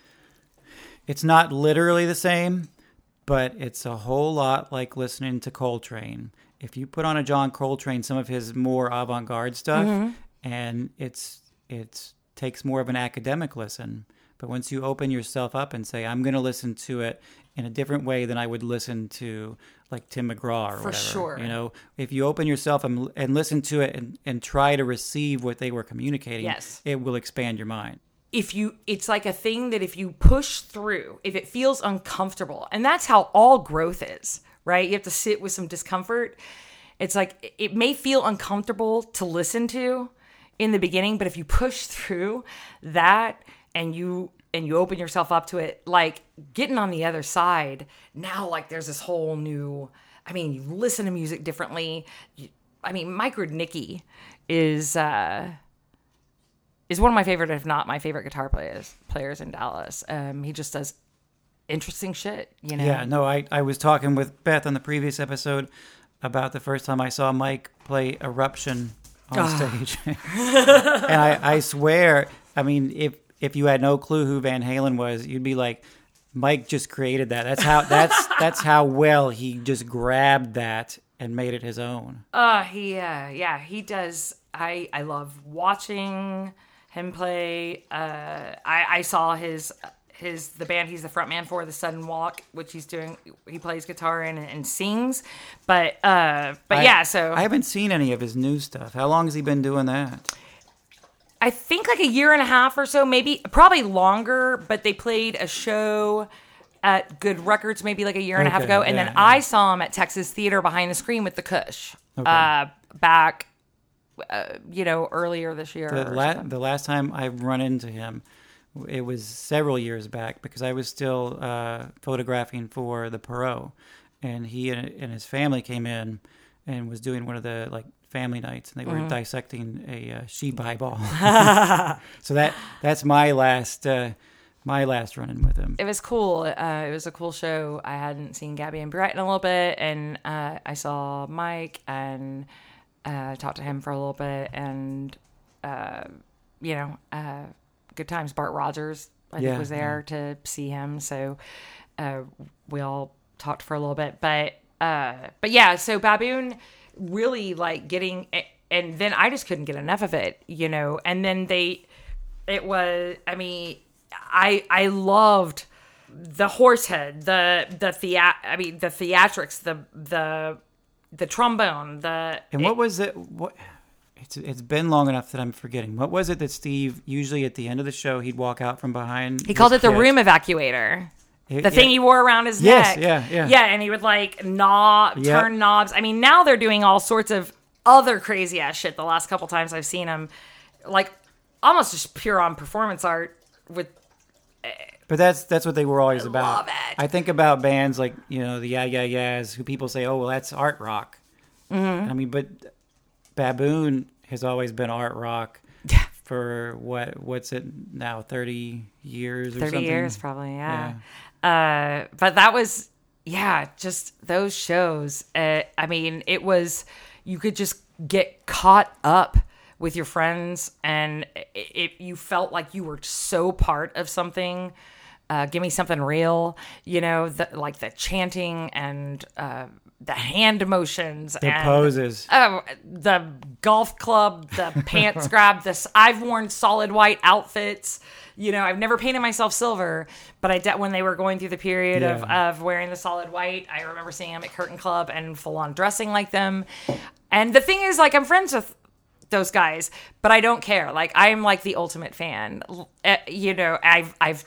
it's not literally the same, but it's a whole lot like listening to Coltrane. If you put on a John Coltrane, some of his more avant-garde stuff, mm-hmm. and it's it's takes more of an academic listen. But once you open yourself up and say, I'm going to listen to it in a different way than I would listen to like Tim McGraw or For whatever. sure. You know, if you open yourself and, and listen to it and, and try to receive what they were communicating, yes. it will expand your mind. If you, it's like a thing that if you push through, if it feels uncomfortable, and that's how all growth is. Right? You have to sit with some discomfort. It's like, it may feel uncomfortable to listen to in the beginning, but if you push through that and you and you open yourself up to it, like getting on the other side, now like there's this whole new, I mean, you listen to music differently. You, I mean, Mike Rudnicki is uh, is one of my favorite, if not my favorite guitar players players in Dallas. Um, he just does interesting shit, you know? Yeah, no, I, I was talking with Beth on the previous episode about the first time I saw Mike play Eruption on stage. And I, I swear, I mean, if if you had no clue who Van Halen was, you'd be like, Mike just created that. That's how that's that's how well he just grabbed that and made it his own. Uh he uh yeah, he does. I I love watching him play. Uh I I saw his His the band he's the frontman for, the Sudden Walk, which he's doing. He plays guitar in and, and sings, but uh, but I, yeah. So I haven't seen any of his new stuff. How long has he been doing that? I think like a year and a half or so, maybe probably longer. But they played a show at Good Records maybe like a year and a half Okay, ago, and yeah, then yeah. I saw him at Texas Theater behind the screen with the Kush Okay. uh, back, uh, you know, earlier this year. The, or la- something. the last time I've run into him, it was several years back because I was still uh, photographing for the Perot, and he and, and his family came in and was doing one of the like family nights, and they were Mm-hmm. dissecting a uh, sheep eyeball. So that that's my last uh, my last run-in with him. It was cool. Uh, it was a cool show. I hadn't seen Gabby and Brett in a little bit, and uh, I saw Mike and uh, talked to him for a little bit, and uh, you know, uh, good times. Bart Rogers, I Yeah, think, was there to see him, so uh, we all talked for a little bit. But uh, but yeah, so Baboon really like getting, and then I just couldn't get enough of it, you know. And then they, it was, I mean. I I loved the Horsehead, the the thea- I mean the theatrics, the the the trombone, the And what was it? What? It's it's been long enough that I'm forgetting. What was it that Steve usually at the end of the show he'd walk out from behind? he called his it the kit? room evacuator. It- The thing yeah. he wore around his Yes, neck. yeah, yeah. Yeah, and he would like knob, Yep. turn knobs. I mean, now they're doing all sorts of other crazy ass shit. The last couple times I've seen him, like almost just pure on performance art with. But that's that's what they were always I about. love it. I think about bands like, you know, the Yeah Yeah Yeahs, who people say, oh, well, that's art rock. Mm-hmm. I mean, but Baboon has always been art rock Yeah. for what what's it now, thirty years or thirty something? years probably, yeah. Uh, but that was yeah, just those shows. Uh, I mean, it was, you could just get caught up with your friends, and it, it, you felt like you were so part of something. Uh, give me something real, you know, the, like the chanting and uh, the hand motions, The and poses. Oh, the golf club, the pants grab. This I've worn solid white outfits. You know, I've never painted myself silver, but I de- when they were going through the period of, Yeah. of wearing the solid white, I remember seeing them at Curtain Club and full on dressing like them. And the thing is, like, I'm friends with those guys, but I don't care. Like, I'm like the ultimate fan. Uh, you know, I've I've.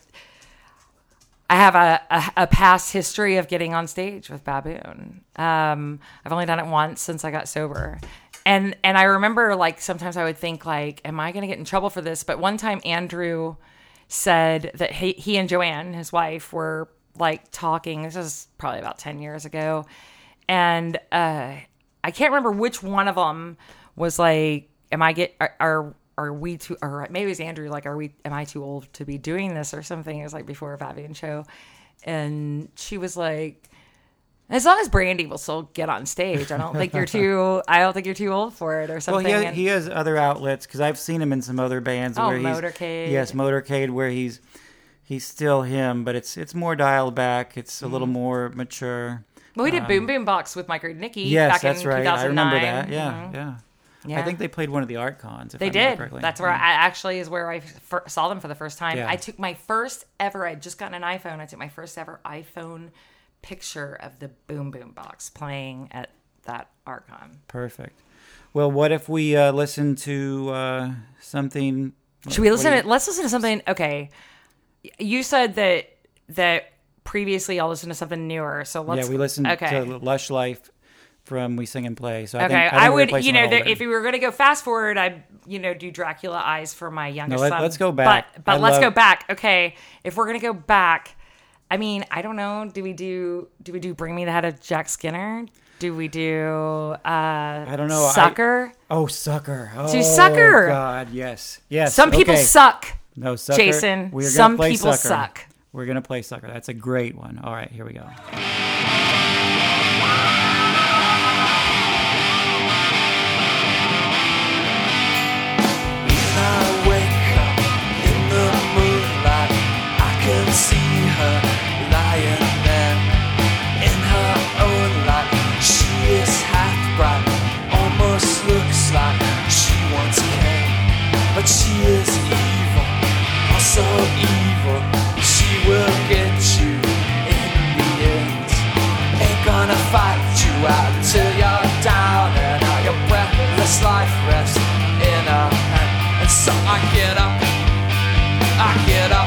I have a, a, a past history of getting on stage with Baboon. Um, I've only done it once since I got sober. And and I remember, like, sometimes I would think, like, am I going to get in trouble for this? But one time Andrew said that he, he and Joanne, his wife, were, like, talking. This is probably about ten years ago. And uh, I can't remember which one of them was like, am I get are, are are we too, or maybe it was Andrew, like, are we, am I too old to be doing this or something? It was like before a Fabian show. And she was like, as long as Brandy will still get on stage, I don't think you're too, I don't think you're too old for it or Well, something. he has, And- he has other outlets, because I've seen him in some other bands. Oh, where he's, Motorcade. Yes, Motorcade, where he's he's still him, but it's it's more dialed back. It's a Mm-hmm. little more mature. well, we did Boom Boom Box with Mike and Nikki Yes, back that's in right. two I thousand nine. remember that. Yeah, Mhm. yeah. Yeah. I think they played one of the art cons. If They I remember did. correctly. That's where Yeah. I actually is where I fir- saw them for the first time. Yeah. I took my first ever. I had just gotten an iPhone. I took my first ever iPhone picture of the Boom Boom Box playing at that Archon. Perfect. Well, what if we uh, listen to uh, something? Should we what listen do you- to? Let's listen to something. Okay, you said that that previously I'll listen to something newer. So let's. Yeah, we listened okay. to Lush Life from We Sing and Play. So I Okay, think, I, I, think we're would, gonna play you know, something there, older. if we were going to go fast forward, I'd, you know, do Dracula Eyes for my youngest No, let- son. let's go back. But, but I let's love- go back. Okay, if we're going to go back, I mean, I don't know. Do we do? Do we do Bring Me the Head of Jack Skinner? Do we do? Uh, I don't know. I- Sucker. Oh, Sucker. Oh, Do Sucker. God, yes. Yes. Some people okay. suck. No, Sucker. Jason. We're gonna Some play people Sucker. suck. We're going to play Sucker. That's a great one. All right, here we go. I wake up in the moonlight, I can see her lying there in her own light. She is half bright, almost looks like she once cared, but she is evil, also evil. She will get you in the end. Ain't gonna fight you out till you're down and out. Your breathless life rests in her hand. And so I get up, I get up,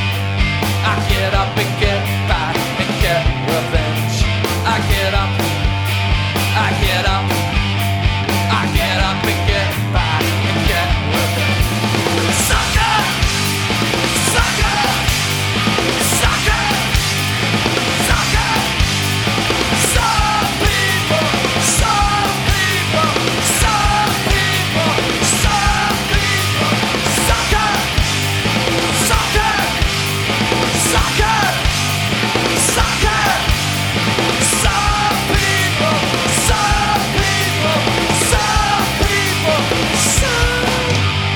I get up and get back and get revenge. I get up, I get up, I get up and get back and get revenge. Sucker, sucker, sucker, sucker. Some people, some people, some people, some people. Sucker, sucker, sucker, sucker. Some people, some people, some people, some.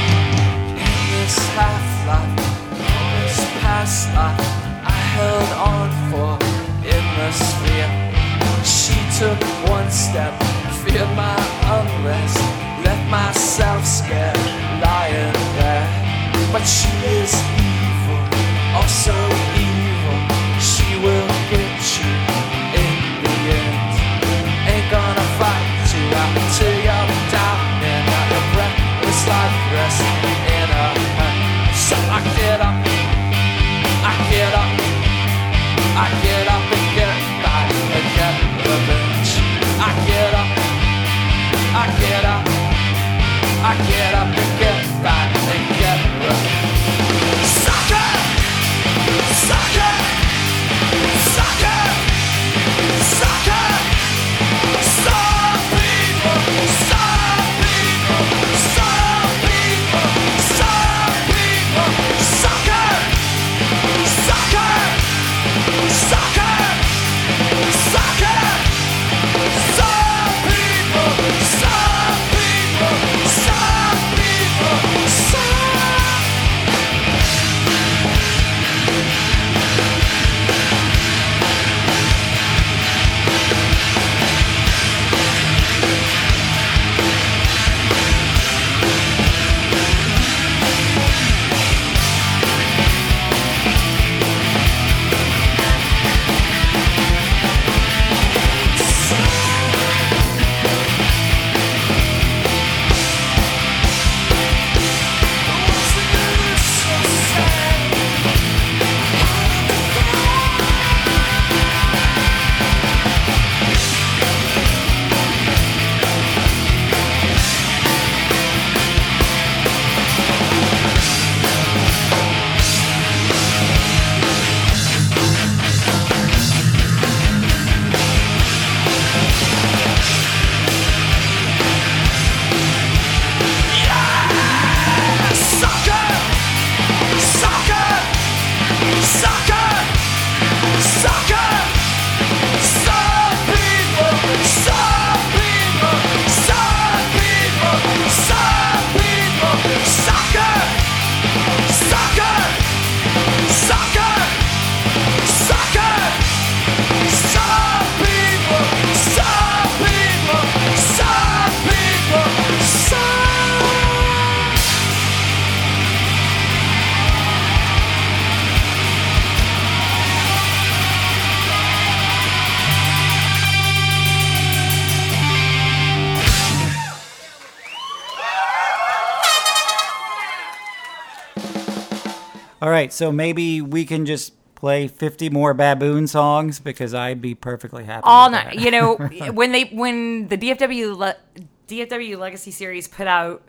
In this half-life, this past life, I held on for in the sphere. She took one step, feared my unrest, left myself scared, lying there. But she is evil, also evil. She will get you in the end. Ain't gonna fight you out until you're down and out. Your breathless life rests in her hand. So I get up, I get up, I get up and get back and get revenge. I get up, I get up, I get up and get back and get revenge. Sucker, sucker, sucker, sucker. Some people, some people, some people, some people. Sucker, sucker, sucker, Some people, some people, some. All right, so maybe we can just play fifty more Baboon songs because I'd be perfectly happy. All with night. that. You know, when they when the D F W Le- D F W Legacy series put out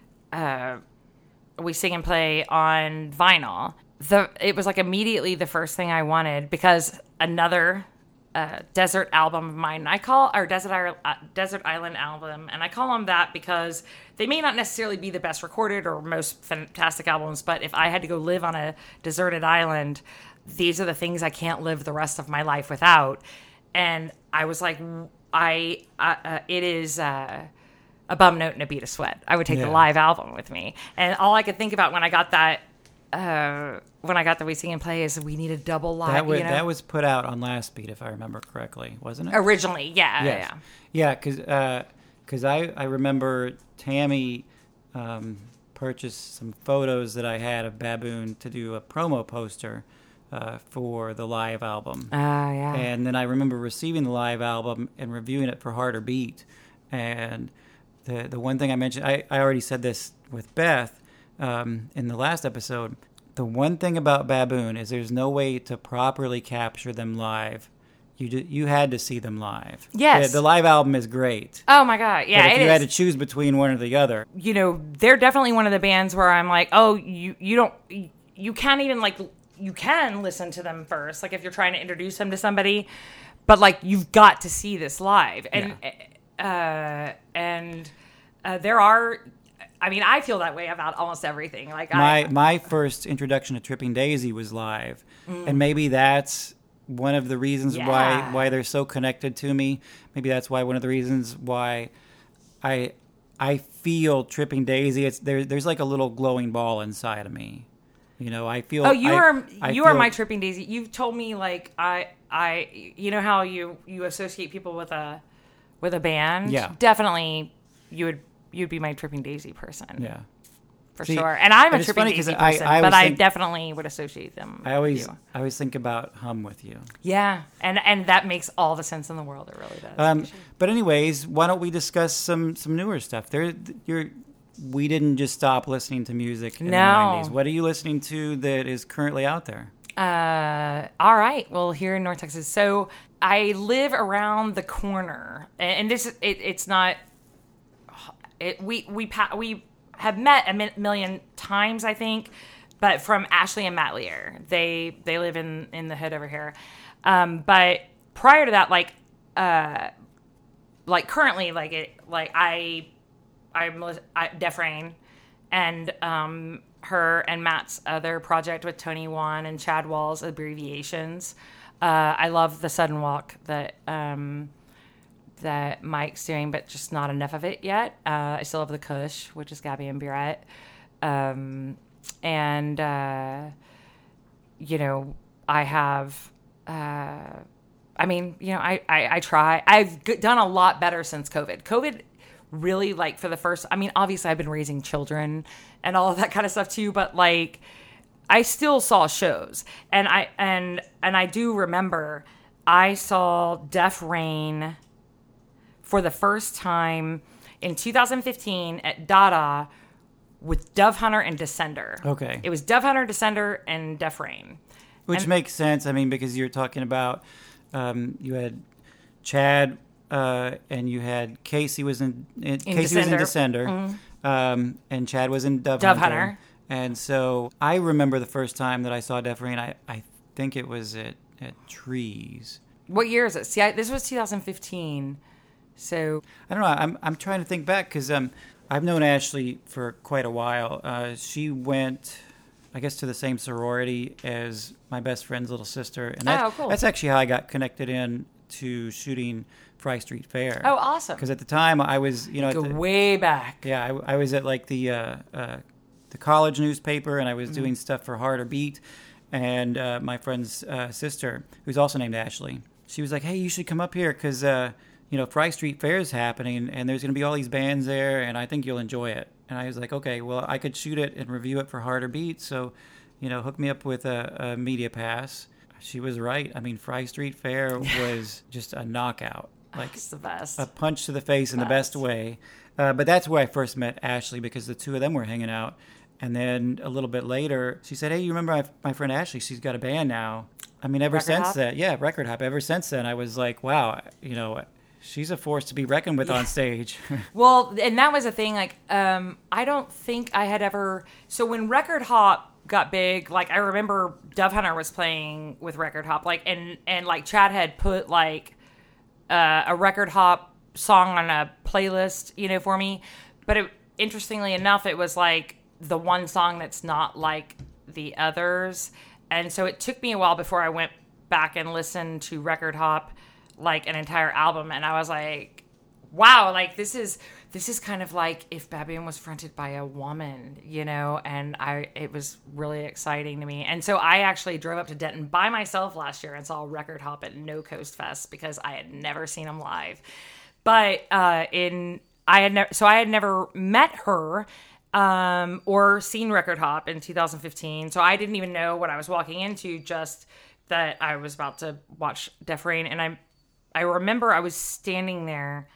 uh, We Sing and Play on vinyl, the it was like immediately the first thing I wanted because another uh, desert album of mine. I call or desert Isle- uh, desert island album, and I call them that because they may not necessarily be the best recorded or most fantastic albums, but if I had to go live on a deserted island, these are the things I can't live the rest of my life without. And I was like, I, uh, uh, it is uh, a bum note and a beat of sweat. I would take Yeah. the live album with me. And all I could think about when I got that, uh, when I got the We Sing and Play is we need a double live. That was, you know? that was put out on Last Beat, if I remember correctly, wasn't it? Originally, yeah, Yes. yeah. Yeah, because uh, cause I, I remember Tammy um, purchased some photos that I had of Baboon to do a promo poster uh, for the live album. Oh, yeah. And then I remember receiving the live album and reviewing it for Harder Beat. And the the one thing I mentioned, I, I already said this with Beth um, in the last episode. The one thing about Baboon is there's no way to properly capture them live. You do, you had to see them live. Yes. The, the live album is great. Oh, my God. Yeah, but if it you is. had to choose between one or the other, You know, they're definitely one of the bands where I'm like, oh, you, you don't, you can't even, like, you can listen to them first, like, if you're trying to introduce them to somebody, but, like, you've got to see this live. And, uh, and uh, there are, I mean, I feel that way about almost everything. Like, my I, my first introduction to Tripping Daisy was live, and maybe that's one of the reasons Yeah. why why they're so connected to me. Maybe that's why one of the reasons why I I feel Tripping Daisy. It's there. There's like a little glowing ball inside of me. You know, I feel. oh, you I- are, I you are feel- my Tripping Daisy. You've told me, like, I, I, you know how you, you associate people with a, with a band? Yeah. Definitely, you would, you'd be my Tripping Daisy person. Yeah. For See, sure. And I'm a and it's Tripping funny 'cause Daisy I- person, I but always I think- definitely would associate them I always with you. I always think about Hum With You. Yeah. And and that makes all the sense in the world. It really does. Um, but anyways, why don't we discuss some some newer stuff? There, you're. We didn't just stop listening to music in No. the nineties. What are you listening to that is currently out there? Uh, all right. Well, here in North Texas. So I live around the corner, and, and this is it, it's not. It, we we pa- we have met a mi- million times, I think, but from Ashley and Matt Lear. They they live in in the hood over here. Um, but prior to that, like uh, like currently, like it like I I'm lis- I, Def Rain, and um, her and Matt's other project with Tony Wan and Chad Walls, Abbreviations. Uh, I love the Sudden Walk that um, that Mike's doing, but just not enough of it yet. Uh, I still have the Kush, which is Gabby and Burette. Um, and, uh, you know, I have, uh, I mean, you know, I, I, I try. I've g- done a lot better since COVID. COVID really, like, for the first, I mean, obviously I've been raising children and all of that kind of stuff too, but like, I still saw shows. And I, and, and I do remember I saw Def Rain for the first time in two thousand fifteen at Dada with Dove Hunter and Descender. Okay. It was Dove Hunter, Descender, and Def Rain. Which and, makes sense. I mean, because you're talking about, um, you had Chad uh, and you had Casey was in, in, in Casey Descender. was in Descender, mm-hmm. um, and Chad was in Dove, Dove Hunter. Hunter. And so I remember the first time that I saw Def Rain, I, I think it was at, at Trees. What year is it? See, I, this was two thousand fifteen. So I don't know. I'm I'm trying to think back because um, I've known Ashley for quite a while. Uh, she went, I guess, to the same sorority as my best friend's little sister, and that's, oh, cool. that's actually how I got connected in to shooting Fry Street Fair. Oh, awesome! Because at the time I was, you know, go at the, way back. Yeah, I, I was at like the uh, uh, the college newspaper, and I was Mm-hmm. doing stuff for Harder Beat, and uh, my friend's uh, sister, who's also named Ashley, she was like, "Hey, you should come up here because." Uh, you know, Fry Street Fair is happening, and there's going to be all these bands there, and I think you'll enjoy it. And I was like, okay, well, I could shoot it and review it for Harder Beat, so, you know, hook me up with a, a media pass. She was right. I mean, Fry Street Fair was just a knockout. Like, it's the best. A punch to the face in the best way. Uh, but that's where I first met Ashley, because the two of them were hanging out. And then a little bit later, she said, hey, you remember my, my friend Ashley? She's got a band now. I mean, ever Record since Hop? that, yeah, Record Hop. Ever since then, I was like, wow, you know, she's a force to be reckoned with yeah. on stage. Well, and that was a thing, like, um, I don't think I had ever... So when Record Hop got big, like, I remember Dove Hunter was playing with Record Hop, like, and, and like, Chad had put, like, uh, a Record Hop song on a playlist, you know, for me. But it, interestingly enough, it was, like, the one song that's not like the others. And so it took me a while before I went back and listened to Record Hop, like an entire album, and I was like, wow, like this is this is kind of like if Babian was fronted by a woman, you know, and I it was really exciting to me. And so I actually drove up to Denton by myself last year and saw Record Hop at No Coast Fest because I had never seen them live. But uh in I had never so I had never met her um or seen Record Hop in two thousand fifteen. So I didn't even know what I was walking into, just that I was about to watch Def Rain. And I I remember I was standing there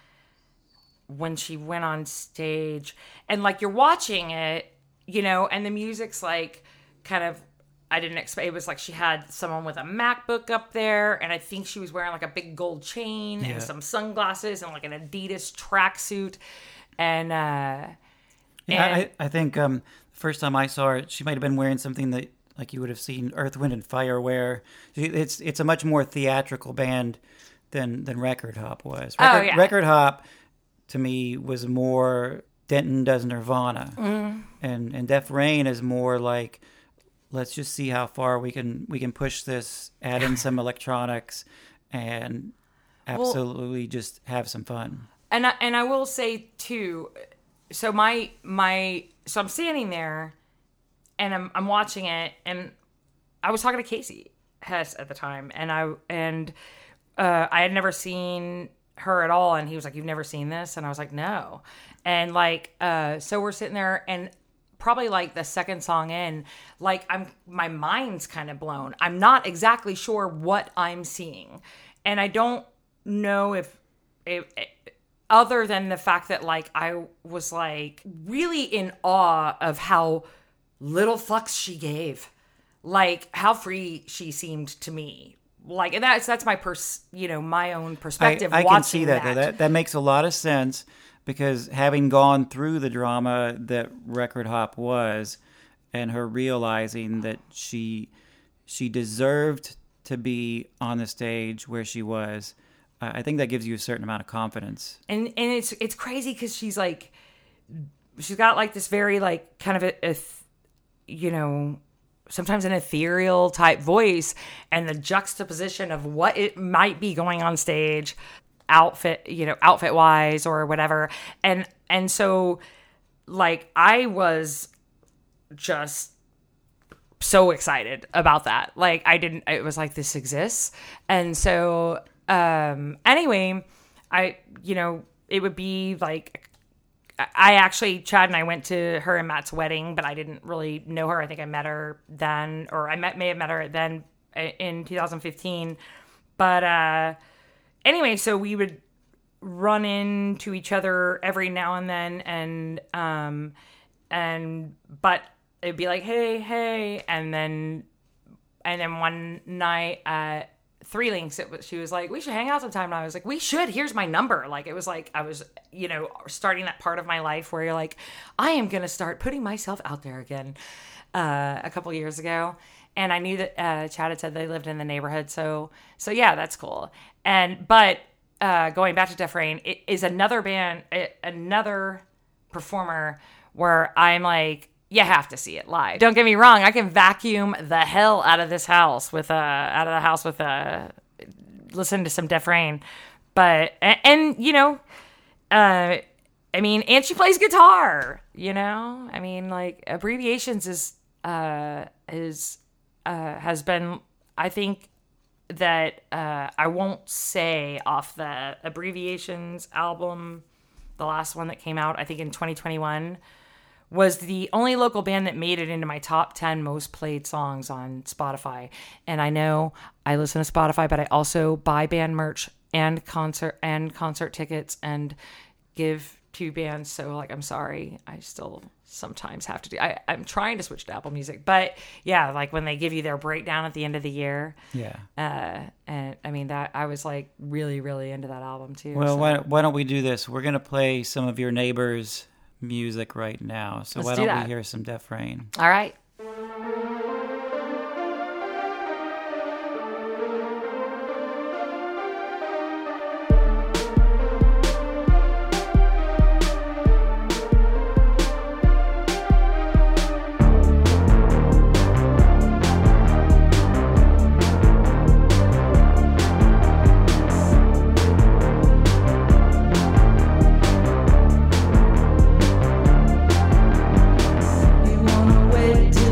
when she went on stage, and like you're watching it, you know, and the music's like kind of, I didn't expect, it was like she had someone with a MacBook up there, and I think she was wearing like a big gold chain Yeah. and some sunglasses and like an Adidas tracksuit. And, uh, Yeah, and I, I think um, the first time I saw her, she might have been wearing something that, like, you would have seen Earth, Wind, and Fire wear. It's it's a much more theatrical band than than Record Hop was. Record, Oh, yeah. Record Hop, to me, was more Denton does Nirvana, mm. and and Def Rain is more like, let's just see how far we can we can push this, add in some electronics, and absolutely well, just have some fun. And I, and I will say too, so my my so I'm standing there, and I'm I'm watching it, and I was talking to Casey Hess at the time, and I and uh, I had never seen her at all, and he was like, "You've never seen this?" And I was like, "No." And like, uh, so we're sitting there, and probably like the second song in, like I'm my mind's kind of blown. I'm not exactly sure what I'm seeing, and I don't know if it, it other than the fact that like I was like really in awe of how little fucks she gave, like how free she seemed to me. Like, and that's that's my pers you know my own perspective. I, I watching can see that. that. that that makes a lot of sense, because having gone through the drama that Record Hop was, and her realizing that she she deserved to be on the stage where she was, uh, I think that gives you a certain amount of confidence. And and it's it's crazy because she's like, she's got like this very like kind of a, a you know, sometimes an ethereal type voice, and the juxtaposition of what it might be going on stage. outfit, you know, outfit wise or whatever. And, and so like I was just so excited about that. Like I didn't, it was like, this exists. And so, um, anyway, I, you know, it would be like, I actually, Chad and I went to her and Matt's wedding, but I didn't really know her. I think I met her then, or I met, may have met her then in two thousand fifteen. But, uh, anyway, so we would run into each other every now and then. And, um, and, but it'd be like, hey, hey. And then, and then one night at Three Links, it was, she was like, we should hang out sometime. And I was like, we should, here's my number. Like, it was like, I was, you know, starting that part of my life where you're like, I am going to start putting myself out there again, uh, a couple years ago. And I knew that, uh, Chad had said they lived in the neighborhood. So, so yeah, that's cool. And, but, uh, going back to Dufresne, it is another band, it, another performer where I'm like, you have to see it live. Don't get me wrong. I can vacuum the hell out of this house with, uh, out of the house with, uh, listen to some Dufresne. But, and, and you know, uh, I mean, and she plays guitar, you know? I mean, like, Abbreviations is, uh, is, uh, has been, I think that, uh, I won't say off the Abbreviations album, the last one that came out, I think in twenty twenty-one, was the only local band that made it into my top ten most played songs on Spotify. And I know I listen to Spotify, but I also buy band merch and concert and concert tickets and give to bands. So like, I'm sorry, I still sometimes have to do, I, I'm trying to switch to Apple Music, but yeah, like when they give you their breakdown at the end of the year. Yeah. Uh, and I mean that I was like really, really into that album too. Well, so. why, why don't we do this? We're going to play some of your neighbors' music right now. So Let's why do don't that. we hear some Dufresne? All right. We wanna wait till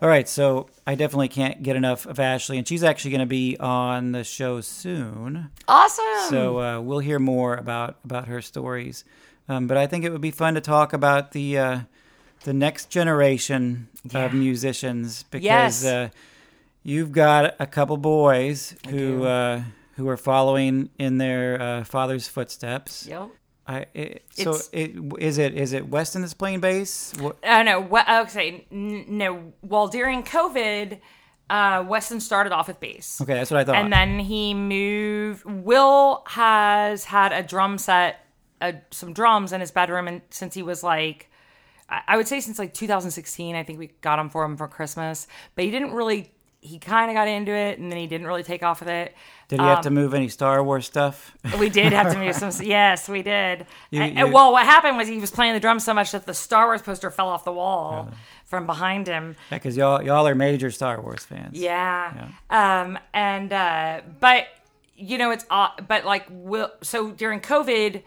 All right, so I definitely can't get enough of Ashley, and she's actually going to be on the show soon. Awesome. So uh, we'll hear more about, about her stories. Um, but I think it would be fun to talk about the uh, the next generation Yeah. of musicians because Yes. uh, you've got a couple boys I who do. uh, who are following in their uh, father's footsteps. Yep. I, it, so It's- it, is it is it Weston that's playing bass? What, Uh, no, we- okay, n- no. Well, during COVID, uh, Weston started off with bass. okay, that's what I thought. And then he moved. Will has had a drum set, uh, some drums in his bedroom, and since he was like, I I would say since like two thousand sixteen, I think we got him for him for Christmas. But he didn't really. He kind of got into it, and then he didn't really take off with it. Did he have to move any Star Wars stuff? We did have to move some. Yes, we did. You- And- you- well, what happened was he was playing the drums so much that the Star Wars poster fell off the wall from behind him. Yeah, because y'all y'all are major Star Wars fans. Yeah. Um. And uh. But you know, it's uh, but like Will. So during COVID,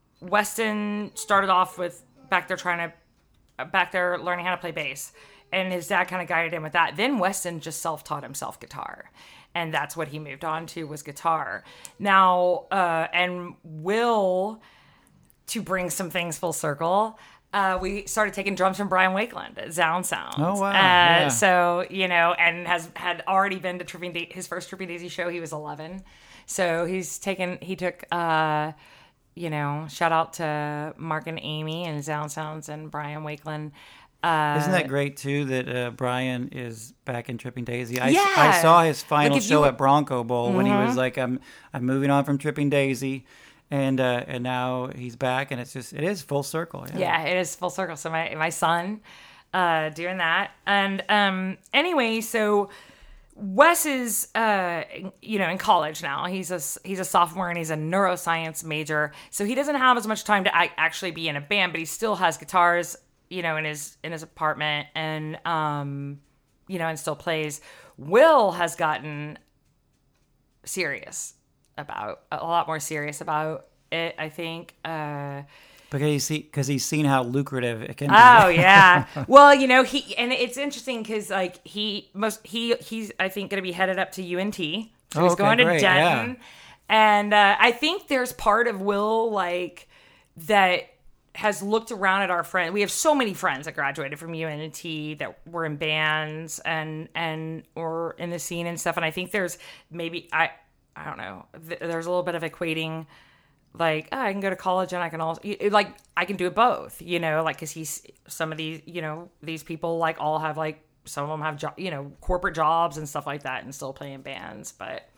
Weston started off with back there trying to back there learning how to play bass, and his dad kind of guided him with that. Then Weston just self-taught himself guitar, and that's what he moved on to was guitar. Now, uh, and Will, to bring some things full circle, uh, we started taking drums from Brian Wakeland at Zound Sounds. Oh, wow. Uh, Yeah. So, you know, and has had already been to Tripping Da- his first Tripping Daisy show. He was eleven. So he's taken, he took, uh, you know, shout out to Mark and Amy and Zound Sounds and Brian Wakeland. Uh, Isn't that great too that uh, Brian is back in Tripping Daisy? I, Yeah. I saw his final Like, if show you- at Bronco Bowl when he was Mm-hmm. like, "I'm I'm moving on from Tripping Daisy," and uh, and now he's back, and it's just it is full circle. Yeah. Yeah, it is full circle. So my my son uh doing that. And um anyway, so Wes is uh you know in college now. He's a he's a sophomore and he's a neuroscience major. So he doesn't have as much time to a- actually be in a band, but he still has guitars, you know, in his in his apartment and um you know and still plays. Will has gotten serious about a lot more serious about it, I think. Uh Because he's because he's seen how lucrative it can be. Oh yeah. Well, you know, he and it's interesting because like he most he he's I think going to be headed up to U N T. So Oh, he's okay, going to great, Denton, yeah. and uh, I think there's part of Will like that has looked around at our friend. We have so many friends that graduated from U N T that were in bands and and or in the scene and stuff. And I think there's maybe I I don't know. Th- there's a little bit of equating. Like, oh, I can go to college and I can also, it- like, I can do it both, you know, like, because he's, some of these, you know, these people, like, all have, like, some of them have, jo- you know, corporate jobs and stuff like that and still play in bands. But,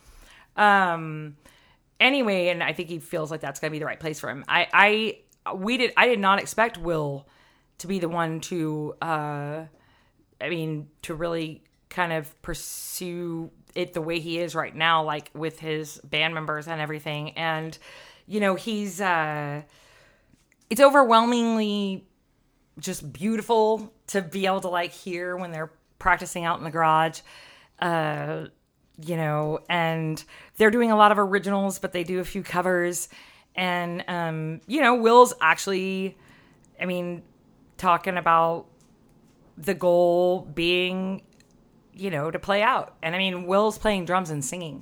um, anyway, and I think he feels like that's going to be the right place for him. I, I, we did, I did not expect Will to be the one to, uh, I mean, to really kind of pursue it the way he is right now, like, with his band members and everything. And, you know, he's, uh, it's overwhelmingly just beautiful to be able to like hear when they're practicing out in the garage, uh, you know, and they're doing a lot of originals, but they do a few covers. And, um, you know, Will's actually, I mean, talking about the goal being, you know, to play out. And I mean, Will's playing drums and singing.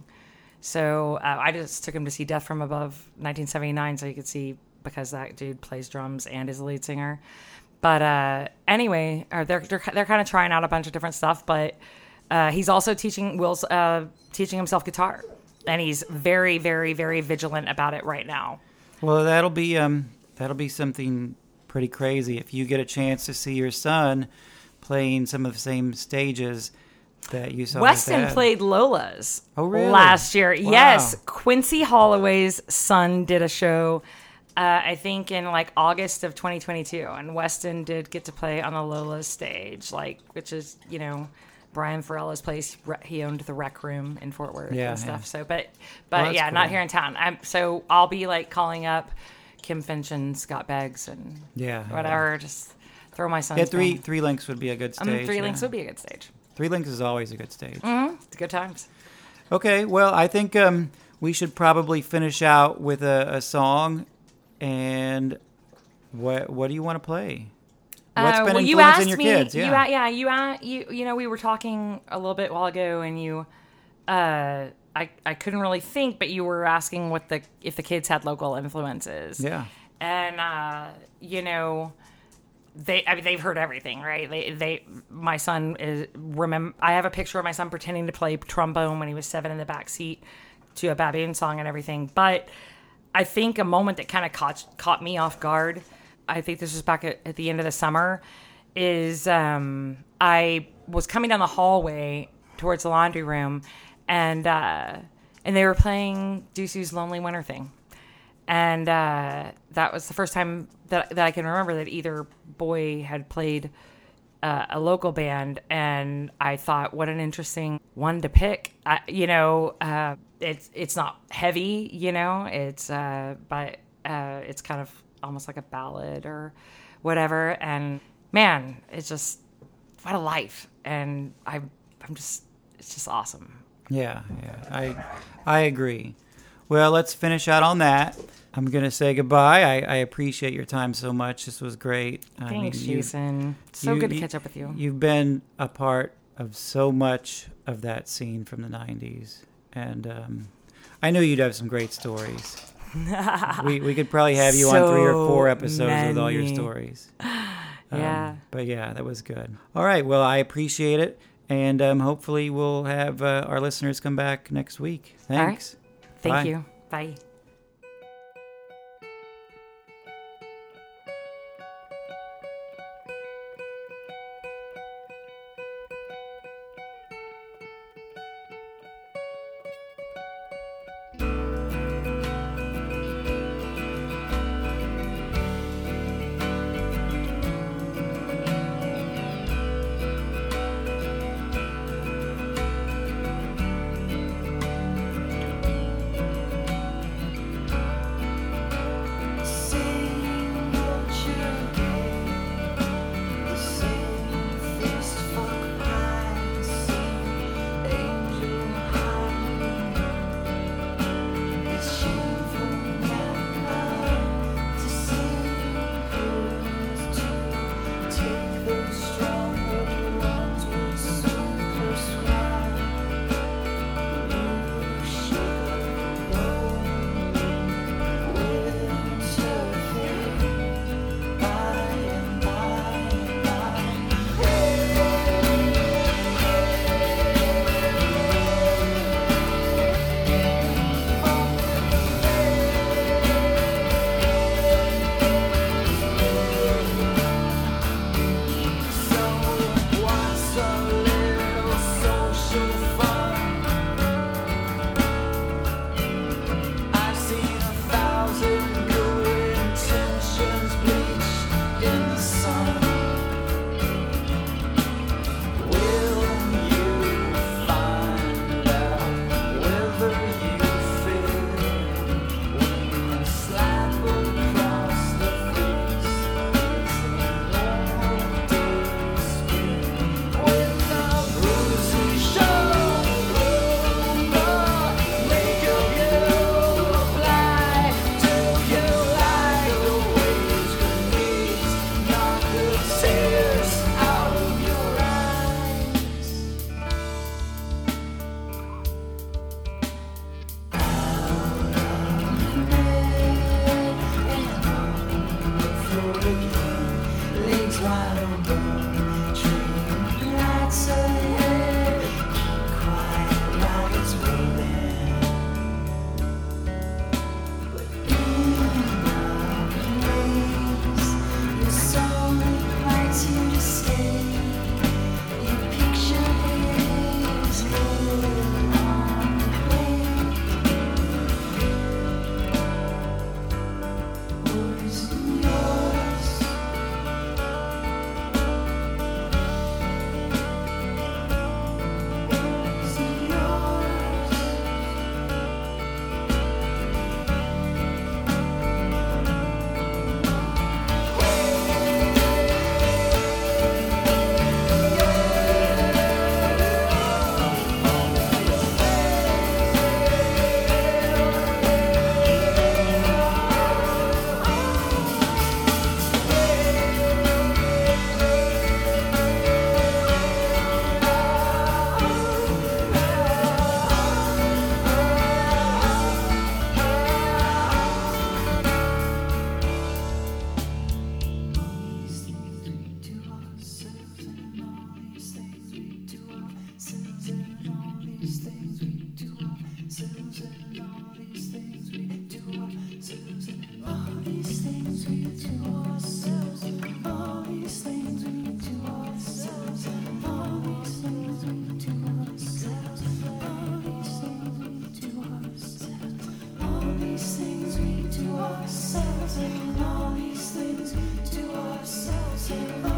So uh, I just took him to see Death from Above nineteen seventy-nine so you could see, because that dude plays drums and is a lead singer. But uh, anyway, or they're, they're, they're kind of trying out a bunch of different stuff, but uh, he's also teaching, Will's uh, teaching himself guitar. And he's very, very, very vigilant about it right now. Well, that'll be um that'll be something pretty crazy if you get a chance to see your son playing some of the same stages that you saw. his Weston dad. played Lola's Oh, really? last year. Wow. Yes, Quincy Holloway's son did a show, uh, I think in like August of twenty twenty-two, and Weston did get to play on the Lola's stage, like which is you know Brian Ferrella's place. Re- He owned the Rec Room in Fort Worth Yeah, and stuff. yeah. So, but Well, but that's yeah, not cool. here in town. I'm so I'll be like calling up Kim Finch and Scott Beggs and Yeah, yeah. whatever. Just throw my son's Yeah, three band. three links would be a good Um, stage. three yeah. links would be a good stage. Three links is always a good stage. It's good times. Okay, well, I think um, we should probably finish out with a, a song. And what what do you want to play? What's Uh, been well, you influencing asked your me, kids? You, Yeah. a- yeah, you, a- you, you know, we were talking a little bit while ago, and you, uh, I, I couldn't really think, but you were asking what the if the kids had local influences. Yeah. And uh, you know, they, I mean, they've heard everything, right? They, they, my son is remember. I have a picture of my son pretending to play trombone when he was seven in the back seat to a baboon song and everything. But I think a moment that kind of caught caught me off guard. I think this was back at, at the end of the summer. Is um, I was coming down the hallway towards the laundry room, and uh, and they were playing Doosu's "Lonely Winter Thing," and uh, that was the first time that that I can remember that either boy had played uh, a local band, and I thought, what an interesting one to pick. I, you know, uh, it's it's not heavy, you know, it's uh, but uh, it's kind of almost like a ballad or whatever, and man, it's just what a life, and I I'm just it's just awesome. Yeah, yeah, I I agree. Well, let's finish out on that. I'm gonna say goodbye. I, I appreciate your time so much. This was great. I Thanks, mean, you- Jason. So you- good to you- catch up with you. You've been a part of so much of that scene from the nineties, and um, I knew you'd have some great stories. we we could probably have you on three or four So episodes with all your many. stories. Yeah. Um, but yeah, that was good. All right. Well, I appreciate it. And um, hopefully we'll have uh, our listeners come back next week. All right. Thanks. Thank Bye. you. Bye. Ourselves, and all these things we do ourselves, and all